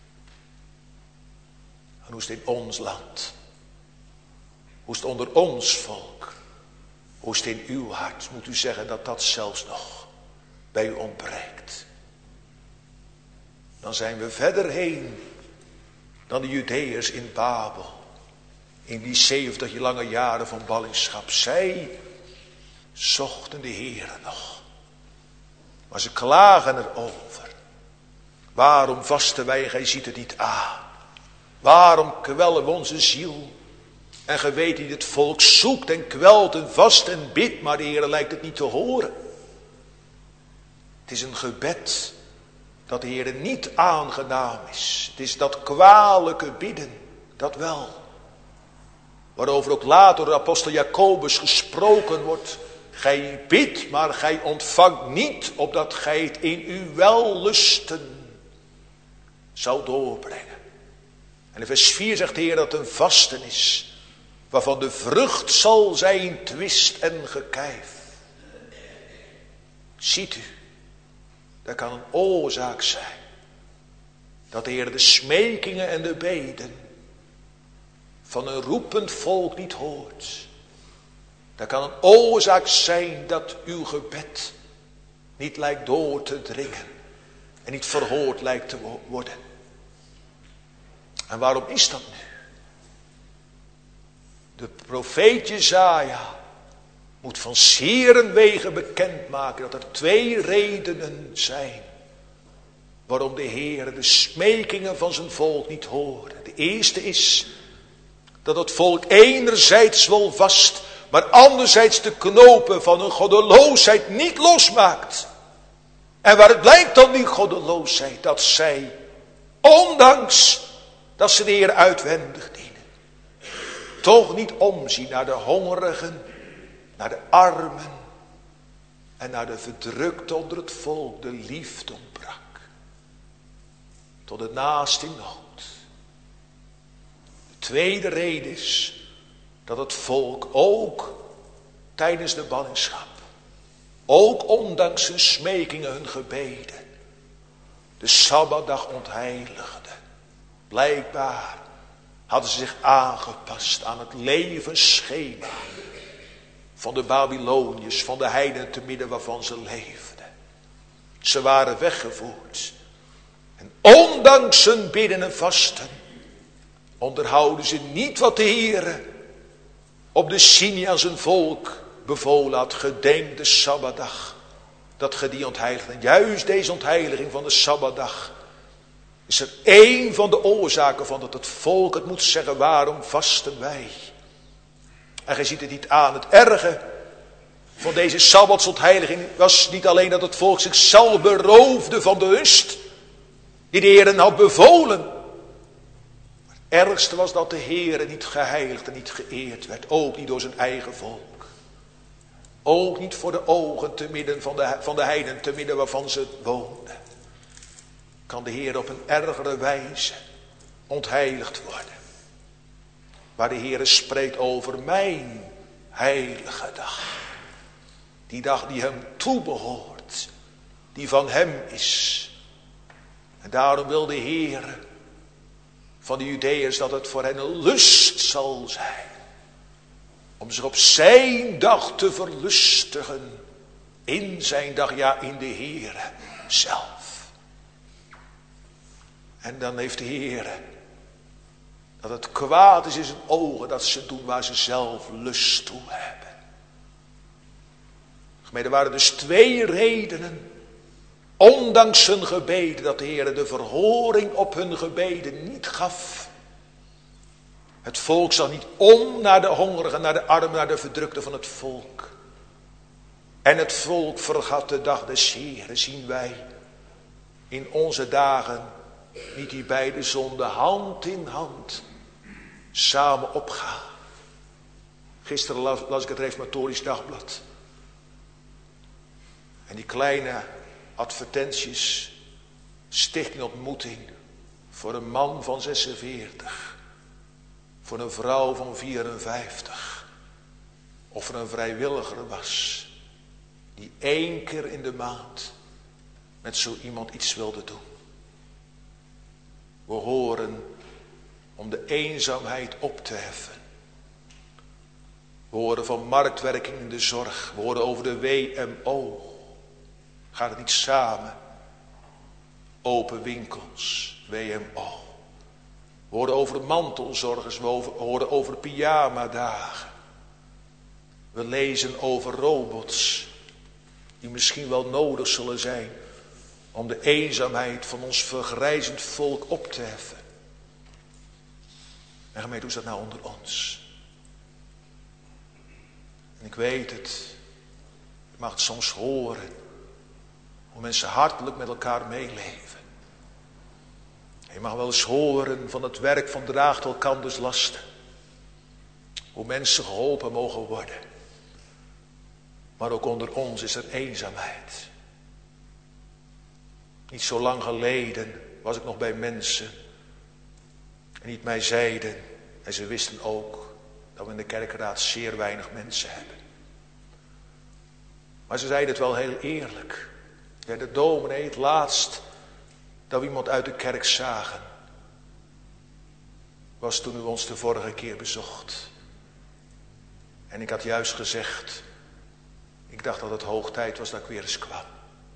En hoe is het in ons land? Hoe is het onder ons volk? Hoe is het in uw hart? Moet u zeggen dat dat zelfs nog bij u ontbreekt. Dan zijn we verder heen dan de Judeërs in Babel. In die zeventig lange jaren van ballingschap. Zij zochten de Heere nog. Maar ze klagen erover. Waarom vasten wij, gij ziet het niet aan? Waarom kwellen we onze ziel? En ge weet niet, het volk zoekt en kwelt en vast en bidt, maar de Heere lijkt het niet te horen. Het is een gebed dat de Heere niet aangenaam is. Het is dat kwalijke bidden, dat wel. Waarover ook later door de apostel Jacobus gesproken wordt. Gij bidt, maar gij ontvangt niet, opdat gij het in uw wellusten zou doorbrengen. En in vers vier zegt de Heer dat het een vasten is, waarvan de vrucht zal zijn twist en gekijf. Ziet u, dat kan een oorzaak zijn dat de Heer de smekingen en de beden van een roepend volk niet hoort. Dat kan een oorzaak zijn dat uw gebed niet lijkt door te dringen en niet verhoord lijkt te worden. En waarom is dat nu? De profeet Jesaja moet van zeren wegen bekendmaken dat er twee redenen zijn waarom de Heer de smekingen van zijn volk niet hoorde. De eerste is dat het volk enerzijds wel vast, maar anderzijds de knopen van hun goddeloosheid niet losmaakt. En waar het blijkt dan die goddeloosheid, dat zij, ondanks dat ze de Heer uitwendig dienen, toch niet omzien naar de hongerigen, naar de armen en naar de verdrukten onder het volk. De liefde ontbrak tot de naaste in nood. De tweede reden is dat het volk ook tijdens de ballingschap, ook ondanks hun smekingen, hun gebeden, de Sabbatdag ontheiligde. Blijkbaar hadden ze zich aangepast aan het levensschema van de Babyloniërs, van de heidenen te midden waarvan ze leefden. Ze waren weggevoerd. En ondanks hun bidden en vasten onderhouden ze niet wat de Heere op de Sinai aan zijn volk bevolen had. Gedenk de Sabbatdag, dat ge die ontheiligt. En juist deze ontheiliging van de Sabbatdag is er één van de oorzaken van dat het volk het moet zeggen, waarom vasten wij? En gij ziet het niet aan. Het erge van deze Sabbatsontheiliging was niet alleen dat het volk zichzelf beroofde van de rust die de Heer had bevolen. Maar het ergste was dat de Heer niet geheiligd en niet geëerd werd. Ook niet door zijn eigen volk. Ook niet voor de ogen te midden van de, van de heiden, te midden waarvan ze woonden. Kan de Heer op een ergere wijze ontheiligd worden. Waar de Heer spreekt over mijn heilige dag. Die dag die hem toebehoort. Die van hem is. En daarom wil de Heer van de Judeërs dat het voor hen een lust zal zijn. Om zich op zijn dag te verlustigen. In zijn dag, ja in de Heer zelf. En dan heeft de Heer dat het kwaad is in zijn ogen dat ze doen waar ze zelf lust toe hebben. Maar er waren dus twee redenen, ondanks hun gebeden, dat de Heer de verhoring op hun gebeden niet gaf. Het volk zag niet om naar de hongerigen, naar de armen, naar de verdrukten van het volk. En het volk vergat de dag des Heeren, zien wij in onze dagen niet die beide zonden hand in hand samen opgaan. Gisteren las, las ik het Reformatorisch Dagblad. En die kleine advertenties, stichting ontmoeting voor een man van zesenveertig, voor een vrouw van vierenvijftig, of er een vrijwilliger was die één keer in de maand met zo iemand iets wilde doen. We horen om de eenzaamheid op te heffen. We horen van marktwerking in de zorg. We horen over de W M O. Gaat het niet samen? Open winkels, W M O. We horen over mantelzorgers, we horen over pyjama-dagen. We lezen over robots die misschien wel nodig zullen zijn om de eenzaamheid van ons vergrijzend volk op te heffen. En gemeente, hoe is dat nou onder ons? En ik weet het, je mag het soms horen, hoe mensen hartelijk met elkaar meeleven. En je mag wel eens horen van het werk van draagt elkanders lasten. Hoe mensen geholpen mogen worden. Maar ook onder ons is er eenzaamheid. Niet zo lang geleden was ik nog bij mensen en die het mij zeiden, en ze wisten ook dat we in de kerkraad zeer weinig mensen hebben. Maar ze zeiden het wel heel eerlijk. Ja, de dominee, het laatst dat we iemand uit de kerk zagen, was toen u ons de vorige keer bezocht. En ik had juist gezegd, ik dacht dat het hoog tijd was dat ik weer eens kwam.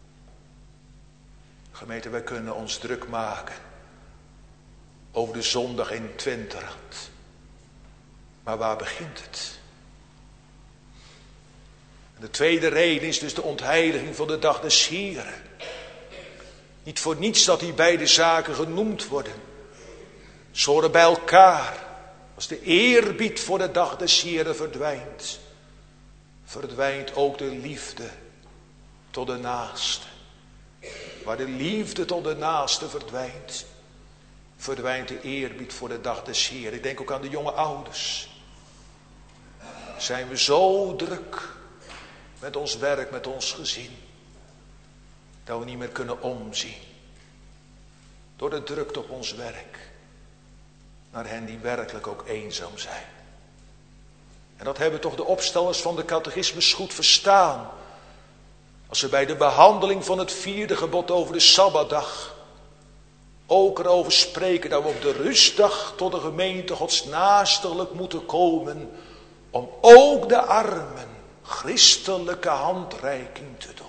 Gemeente, wij kunnen ons druk maken over de zondag in Twenterand. Maar waar begint het? En de tweede reden is dus de ontheiliging van de dag des Heren. Niet voor niets dat die beide zaken genoemd worden. Ze horen bij elkaar. Als de eerbied voor de dag des Heren verdwijnt, verdwijnt ook de liefde tot de naaste. Waar de liefde tot de naaste verdwijnt, verdwijnt de eerbied voor de dag des Heren. Ik denk ook aan de jonge ouders. Zijn we zo druk met ons werk, met ons gezin, dat we niet meer kunnen omzien. Door de drukte op ons werk. Naar hen die werkelijk ook eenzaam zijn. En dat hebben toch de opstellers van de catechismus goed verstaan. Als ze bij de behandeling van het vierde gebod over de Sabbatdag ook erover spreken dat we op de rustdag tot de gemeente Gods naastelijk moeten komen, om ook de armen christelijke handreiking te doen.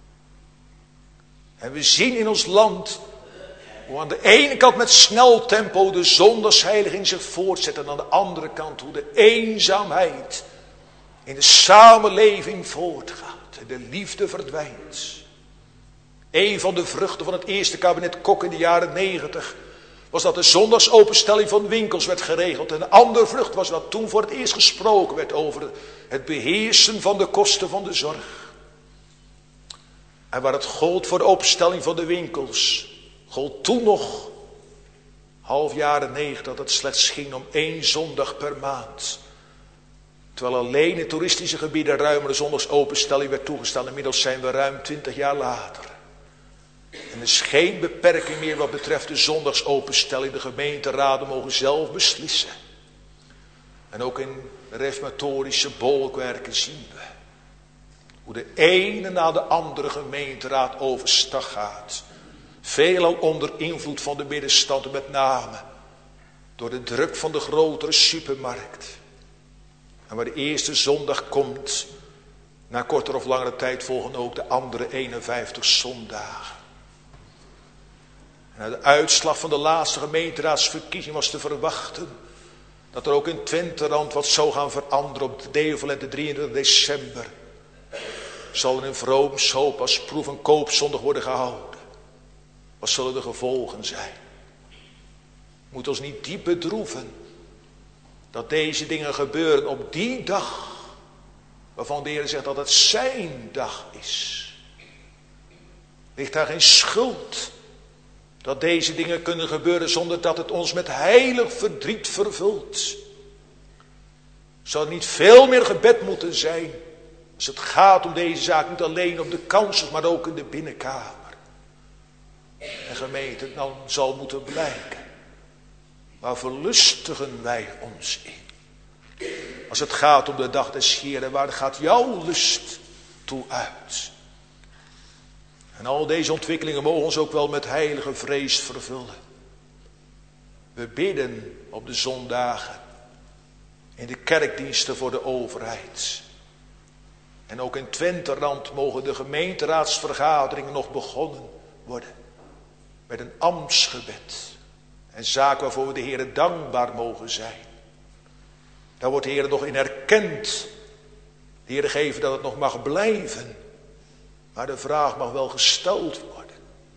En we zien in ons land hoe aan de ene kant met snel tempo de zondagsheiliging zich voortzet, en aan de andere kant hoe de eenzaamheid in de samenleving voortgaat en de liefde verdwijnt. Een van de vruchten van het eerste kabinet Kok in de jaren negentig was dat de zondagsopenstelling van winkels werd geregeld. En een andere vrucht was dat toen voor het eerst gesproken werd over het beheersen van de kosten van de zorg. En waar het gold voor de openstelling van de winkels, gold toen nog, half jaren negentig, dat het slechts ging om één zondag per maand. Terwijl alleen in toeristische gebieden ruimere zondagsopenstelling werd toegestaan. Inmiddels zijn we ruim twintig jaar later. En er is geen beperking meer wat betreft de zondagsopenstelling. De gemeenteraden mogen zelf beslissen. En ook in reformatorische bolwerken zien we hoe de ene na de andere gemeenteraad overstag gaat. Veelal onder invloed van de middenstand en met name door de druk van de grotere supermarkt. En waar de eerste zondag komt, na korter of langere tijd volgen ook de andere eenenvijftig zondagen. En uit de uitslag van de laatste gemeenteraadsverkiezing was te verwachten dat er ook in Twenterand wat zou gaan veranderen op de Devel en de drieëntwintig december. Zal er in Vroomshoop als proef- en koopzondag worden gehouden. Wat zullen de gevolgen zijn? Moet ons niet diep bedroeven dat deze dingen gebeuren op die dag waarvan de Heer zegt dat het zijn dag is. Ligt daar geen schuld dat deze dingen kunnen gebeuren zonder dat het ons met heilig verdriet vervult? Zou er niet veel meer gebed moeten zijn als het gaat om deze zaak, niet alleen op de kansels, maar ook in de binnenkamer? En gemeente, dan zal moeten blijken, waar verlustigen wij ons in? Als het gaat om de dag des Heeren, waar gaat jouw lust toe uit? En al deze ontwikkelingen mogen ons ook wel met heilige vrees vervullen. We bidden op de zondagen, in de kerkdiensten voor de overheid. En ook in Twenterand mogen de gemeenteraadsvergaderingen nog begonnen worden. Met een ambtsgebed. En zaak waarvoor we de Heere dankbaar mogen zijn. Daar wordt de Heere nog in erkend. De Heere geven dat het nog mag blijven. Maar de vraag mag wel gesteld worden.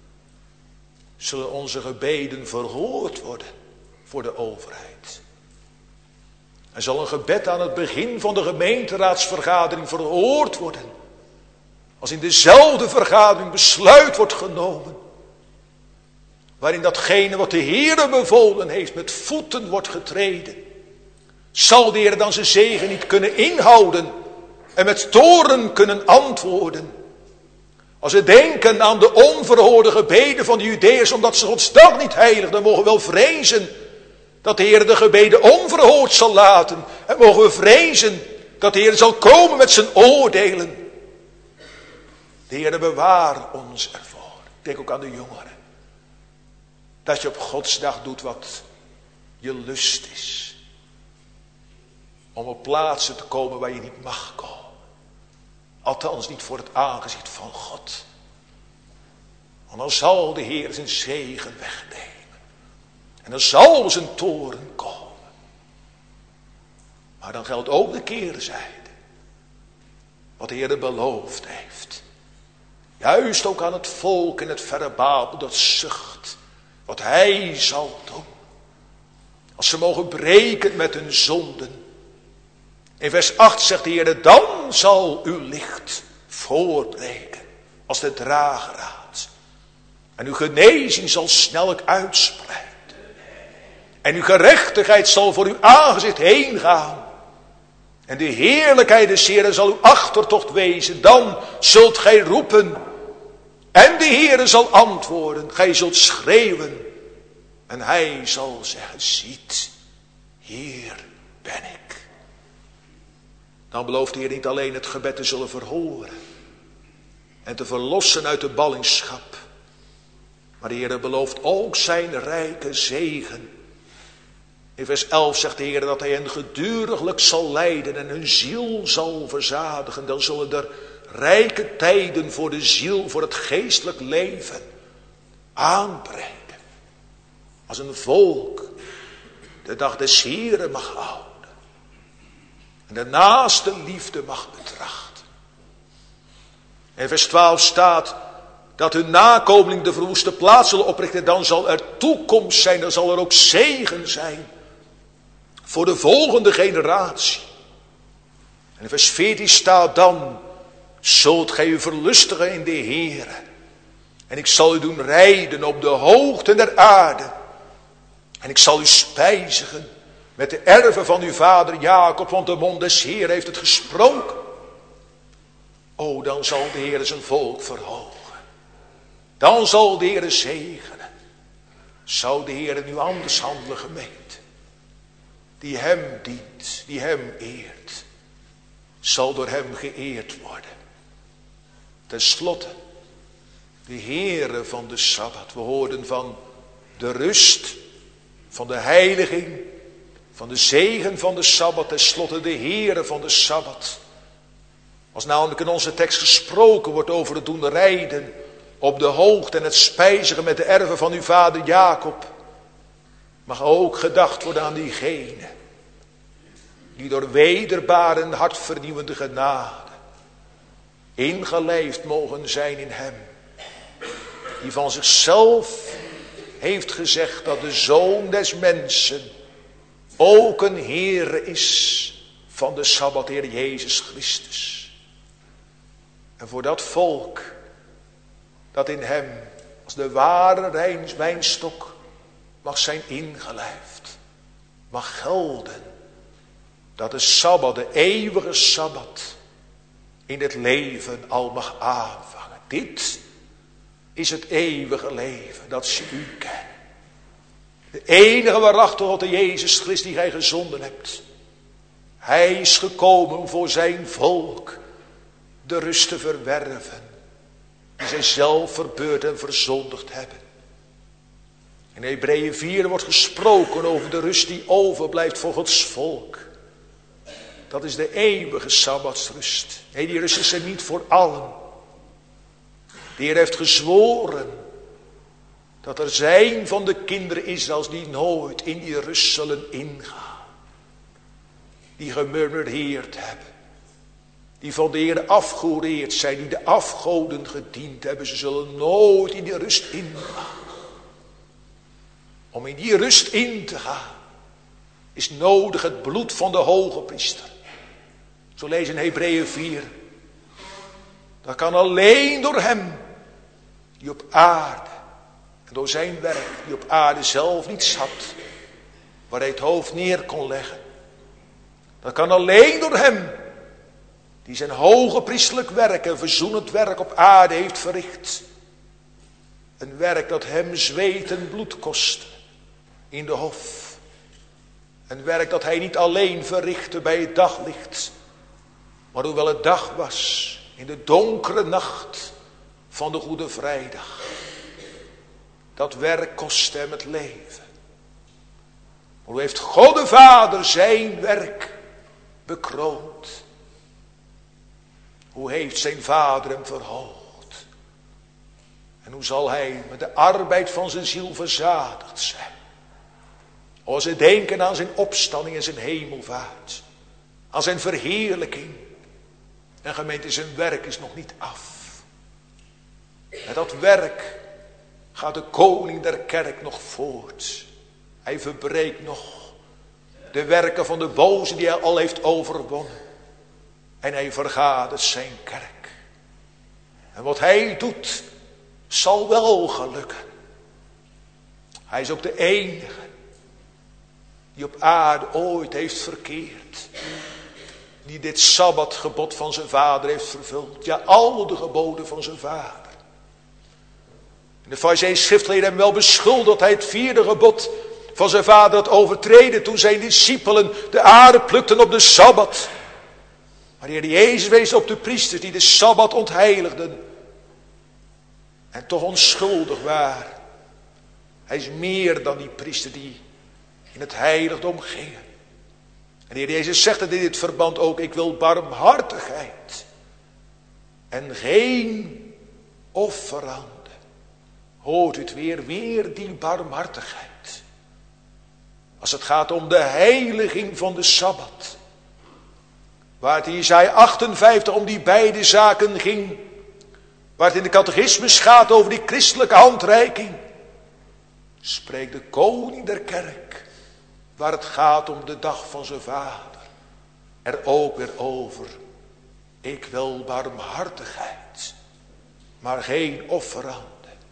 Zullen onze gebeden verhoord worden voor de overheid? En zal een gebed aan het begin van de gemeenteraadsvergadering verhoord worden? Als in dezelfde vergadering besluit wordt genomen, waarin datgene wat de Heere bevolen heeft met voeten wordt getreden. Zal de Heer dan zijn zegen niet kunnen inhouden en met toorn kunnen antwoorden? Als we denken aan de onverhoorde gebeden van de Judeërs, omdat ze Gods dag niet heiligen, dan mogen we wel vrezen dat de Heer de gebeden onverhoord zal laten. En mogen we vrezen dat de Heer zal komen met zijn oordelen. De Heer bewaar ons ervoor. Ik denk ook aan de jongeren. Dat je op Gods dag doet wat je lust is. Om op plaatsen te komen waar je niet mag komen. Althans niet voor het aangezicht van God. Want dan zal de Heer zijn zegen wegnemen. En dan zal zijn toorn komen. Maar dan geldt ook de keerzijde. Wat de Heer beloofd heeft. Juist ook aan het volk in het verre Babel dat zucht. Wat hij zal doen. Als ze mogen breken met hun zonden. In vers acht zegt de Heer, dan zal uw licht voortbreken als de dageraad. En uw genezing zal snellijk uitspreiden. En uw gerechtigheid zal voor uw aangezicht heen gaan. En de heerlijkheid des Heeren zal uw achtertocht wezen. Dan zult gij roepen. En de Heere zal antwoorden. Gij zult schreeuwen. En hij zal zeggen, ziet, hier ben ik. Dan belooft de Heer niet alleen het gebed te zullen verhoren. En te verlossen uit de ballingschap. Maar de Heer belooft ook zijn rijke zegen. In vers elf zegt de Heer dat hij hen geduriglijk zal leiden en hun ziel zal verzadigen. Dan zullen er rijke tijden voor de ziel, voor het geestelijk leven aanbreken. Als een volk de dag des Heeren mag houden. En de naaste liefde mag betrachten. In vers twaalf staat dat hun nakomeling de verwoeste plaats zullen oprichten, dan zal er toekomst zijn, dan zal er ook zegen zijn voor de volgende generatie. En in vers veertien staat dan, zult gij u verlustigen in de Heere. En ik zal u doen rijden op de hoogten der aarde. En ik zal u spijzigen met de erven van uw vader Jacob, want de mond des Heeren heeft het gesproken. O, dan zal de Heer zijn volk verhogen. Dan zal de Heer zegenen. Zou de Heer nu anders handelen, gemeente? Die hem dient, die hem eert, zal door hem geëerd worden. Ten slotte, de Heere van de Sabbat. We hoorden van de rust, van de heiliging, van de zegen van de Sabbat. Ten slotte de Heere van de Sabbat. Als namelijk in onze tekst gesproken wordt over het doen rijden op de hoogte en het spijzigen met de erven van uw vader Jacob, mag ook gedacht worden aan diegenen die door wederbare en hartvernieuwende genade ingelijfd mogen zijn in hem. Die van zichzelf heeft gezegd dat de Zoon des mensen ook een Heer is van de Sabbat, Heer Jezus Christus. En voor dat volk dat in hem als de ware wijnstok mag zijn ingelijfd, mag gelden, dat de Sabbat, de eeuwige Sabbat, in het leven al mag aanvangen. Dit is het eeuwige leven, dat ze u kennen. De enige waarachtige God, de Jezus Christus, die gij gezonden hebt. Hij is gekomen voor zijn volk de rust te verwerven, die zij zelf verbeurd en verzondigd hebben. In Hebreeën vier wordt gesproken over de rust die overblijft voor Gods volk. Dat is de eeuwige Sabbatsrust. Nee, die rust is er niet voor allen. De Heer heeft gezworen dat er zijn van de kinderen Israëls die nooit in die rust zullen ingaan. Die gemurmureerd hebben. Die van de Heer afgehoord zijn, die de afgoden gediend hebben. Ze zullen nooit in die rust ingaan. Om in die rust in te gaan is nodig het bloed van de hoge priester. Zo lezen in Hebreeën vier. Dat kan alleen door hem die op aarde en door zijn werk die op aarde zelf niet zat, waar hij het hoofd neer kon leggen. Dat kan alleen door hem die zijn hoge priesterlijk werk en verzoenend werk op aarde heeft verricht. Een werk dat hem zweet en bloed kostte in de hof. Een werk dat hij niet alleen verrichtte bij het daglicht, maar hoewel het dag was, in de donkere nacht van de Goede Vrijdag. Dat werk kostte hem het leven. Maar hoe heeft God de Vader zijn werk bekroond? Hoe heeft zijn Vader hem verhoogd? En hoe zal hij met de arbeid van zijn ziel verzadigd zijn? Als we denken aan zijn opstanding en zijn hemelvaart. Aan zijn verheerlijking. En gemeente, zijn werk is nog niet af. Met dat werk gaat de koning der kerk nog voort. Hij verbreekt nog de werken van de boze die hij al heeft overwonnen. En hij vergadert zijn kerk. En wat hij doet, zal wel gelukken. Hij is ook de enige die op aarde ooit heeft verkeerd. Die dit Sabbatgebod van zijn vader heeft vervuld. Ja, al de geboden van zijn vader. En de Farizeeërs schriftgeleerden hebben wel beschuldigd dat hij het vierde gebod van zijn vader had overtreden toen zijn discipelen de aarde plukten op de Sabbat. Maar de Heer Jezus wees op de priesters die de Sabbat ontheiligden. En toch onschuldig waren. Hij is meer dan die priester die in het heiligdom gingen. En de Heer Jezus zegt het in dit verband ook. Ik wil barmhartigheid. En geen offerande. Hoort u het weer? Weer die barmhartigheid. Als het gaat om de heiliging van de Sabbat. Waar het in Jesaja achtenvijftig om die beide zaken ging. waar het in de catechismus gaat over die christelijke handreiking, spreekt de koning der kerk, waar het gaat om de dag van zijn vader, er ook weer over: ik wil barmhartigheid, maar geen offerande.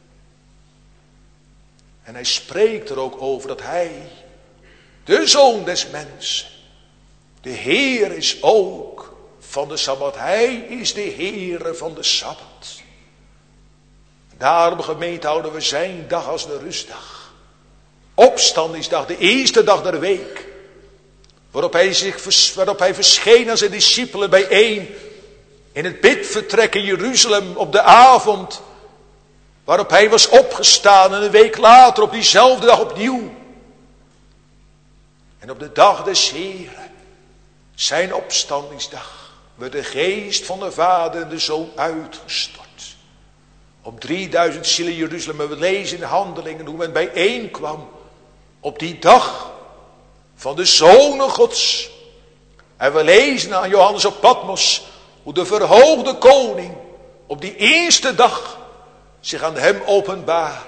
En hij spreekt er ook over dat hij, de Zoon des mensen, de Heer is ook van de Sabbat. Hij is de Heere van de Sabbat. Daarom, gemeente, houden we zijn dag als de rustdag. Opstandingsdag, de eerste dag der week. Waarop hij, zich, waarop hij verscheen aan zijn discipelen bijeen in het bidvertrek in Jeruzalem op de avond waarop hij was opgestaan, en een week later op diezelfde dag opnieuw. En op de dag des Heren, zijn opstandingsdag, werd de geest van de Vader en de Zoon uitgestort. Op drieduizend zielen Jeruzalem. En we lezen in Handelingen hoe men bijeenkwam op die dag van de Zonen Gods. En we lezen aan Johannes op Patmos hoe de verhoogde koning op die eerste dag zich aan hem openbaart.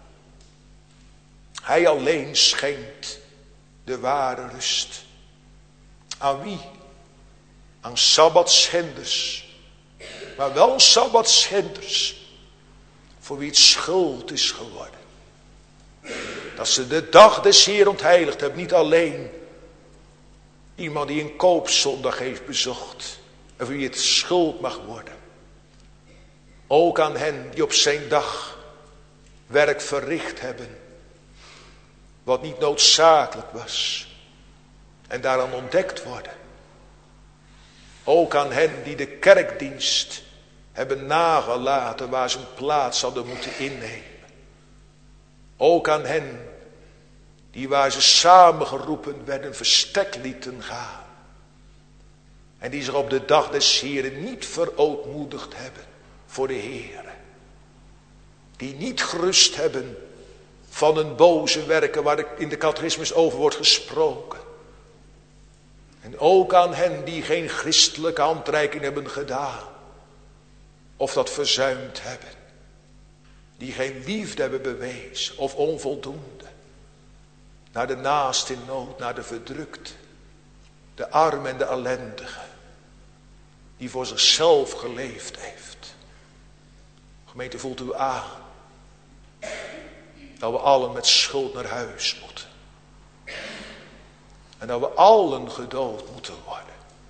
Hij alleen schenkt de ware rust. Aan wie? Aan sabbatschenders. Maar wel sabbatschenders voor wie het schuld is geworden. Dat ze de dag des Heer ontheiligd hebben. Niet alleen iemand die een koopzondag heeft bezocht en voor wie het schuld mag worden. Ook aan hen die op zijn dag werk verricht hebben wat niet noodzakelijk was en daaraan ontdekt worden. Ook aan hen die de kerkdienst hebben nagelaten waar ze een plaats hadden moeten innemen. Ook aan hen die waar ze samengeroepen werden verstek lieten gaan. En die zich op de dag des Heren niet verootmoedigd hebben voor de Heere. Die niet gerust hebben van een boze werken waar in de catechismus over wordt gesproken. En ook aan hen die geen christelijke handreiking hebben gedaan. Of dat verzuimd hebben. Die geen liefde hebben bewezen of onvoldoende. Naar de naaste in nood, naar de verdrukte. De arme en de ellendige. Die voor zichzelf geleefd heeft. Gemeente, voelt u aan dat we allen met schuld naar huis moeten. En dat we allen gedood moeten worden.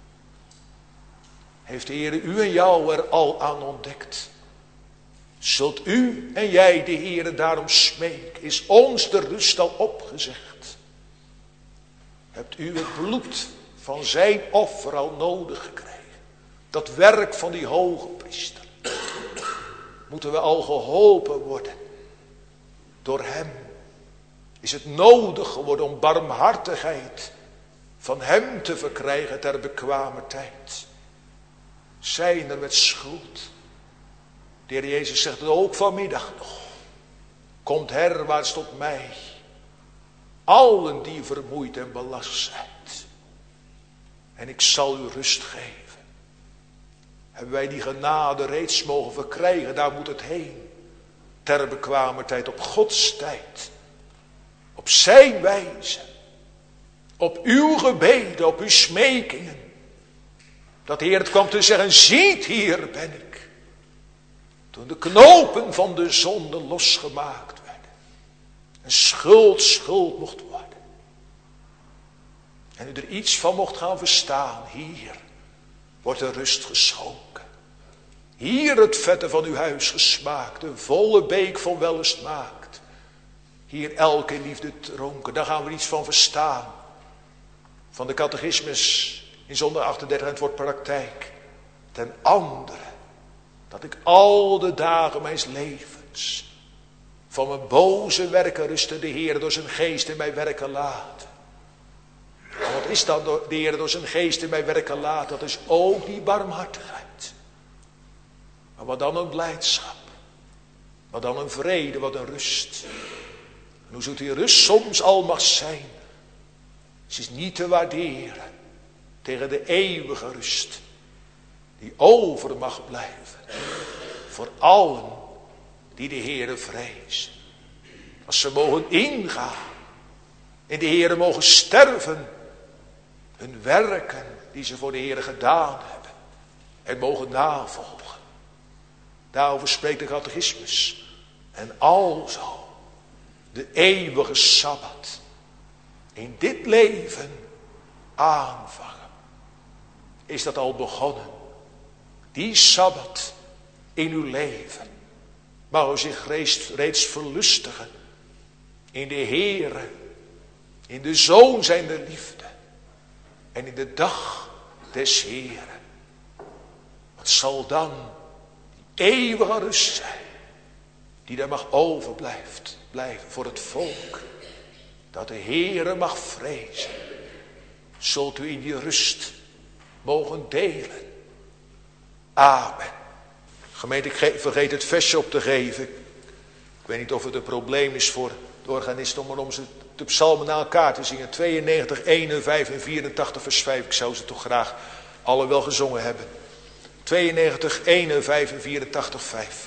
Heeft de Heer u en jou er al aan ontdekt? Zult u en jij de Heer daarom smeken? Is ons de rust al opgezegd? Hebt u het bloed van zijn offer al nodig gekregen? Dat werk van die hoge priester. Moeten we al geholpen worden door hem? Is het nodig geworden om barmhartigheid van hem te verkrijgen ter bekwamer tijd? Zijn er met schuld? De Heer Jezus zegt het ook vanmiddag nog. Komt herwaarts tot mij, allen die vermoeid en belast zijn. En ik zal u rust geven. Hebben wij die genade reeds mogen verkrijgen, daar moet het heen. Ter bekwamer tijd, op Gods tijd. Op zijn wijze. Op uw gebeden, op uw smekingen. Dat de Heer het kwam te zeggen, ziet, hier ben ik. Toen de knopen van de zonde losgemaakt werden. En schuld schuld mocht worden. En u er iets van mocht gaan verstaan, hier wordt de rust geschonken. Hier het vette van uw huis gesmaakt, een volle beek vol wellust maakt. Hier elke liefde dronken, daar gaan we iets van verstaan. Van de catechismus in zondag achtendertig en het wordt praktijk. Ten andere, dat ik al de dagen mijns levens van mijn boze werken rusten de Heer door zijn geest in mij werken laten. En wat is dan de Heer door zijn geest in mij werken laten? Dat is ook die barmhartigheid. Maar wat dan een blijdschap. Wat dan een vrede, wat een rust. En hoe zoet die rust soms al mag zijn. Ze is niet te waarderen tegen de eeuwige rust. Die over mag blijven. voor allen die de Heere vrezen. Als ze mogen ingaan, in de Heere mogen sterven, hun werken die ze voor de Heere gedaan hebben, en mogen navolgen. Daarover spreekt de catechismus. En alzo de eeuwige Sabbat in dit leven aanvangen. Is dat al begonnen? Die Sabbat in uw leven mag u zich reeds, reeds verlustigen in de Heere, in de Zoon zijn de liefde en in de dag des Heeren. Wat zal dan die eeuwige rust zijn die daar mag overblijft, blijven voor het volk dat de Heere mag vrezen. Zult u in die rust mogen delen. Amen. Gemeente, ik vergeet het versje op te geven. Ik weet niet of het een probleem is voor de organist om, om ze de psalmen na elkaar te zingen. tweeënnegentig, eenenvijftig en vierentachtig vers vijf. Ik zou ze toch graag alle wel gezongen hebben. tweeënnegentig, eenenvijftig en vierentachtig vijf.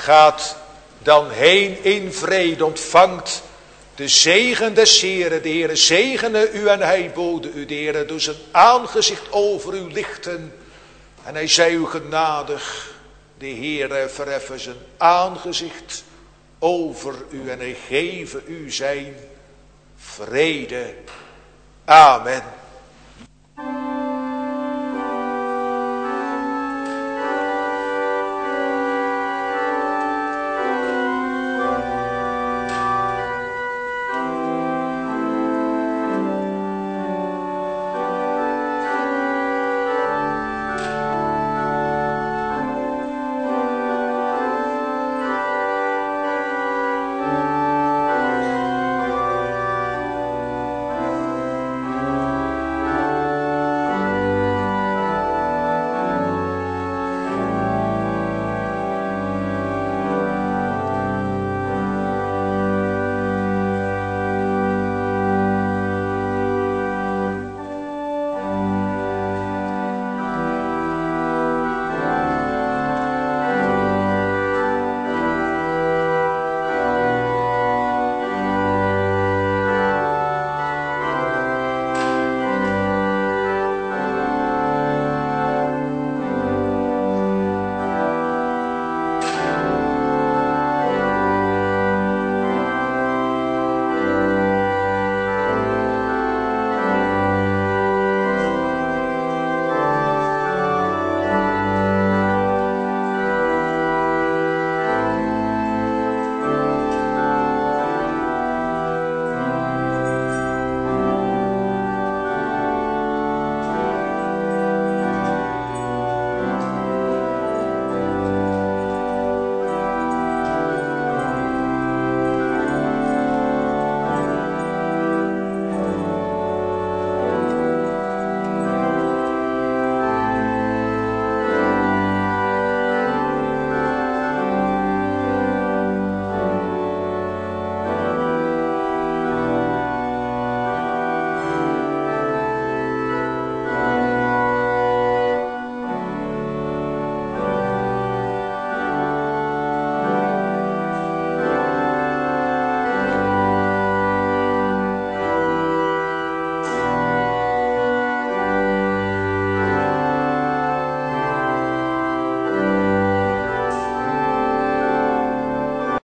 Gaat dan heen in vrede, ontvangt de zegen des Heeren. De Heere zegene u en hij bode u. De Heere doet zijn aangezicht over u lichten. En hij zij u genadig. De Heere verheffen zijn aangezicht over u. En hij geven u zijn vrede. Amen.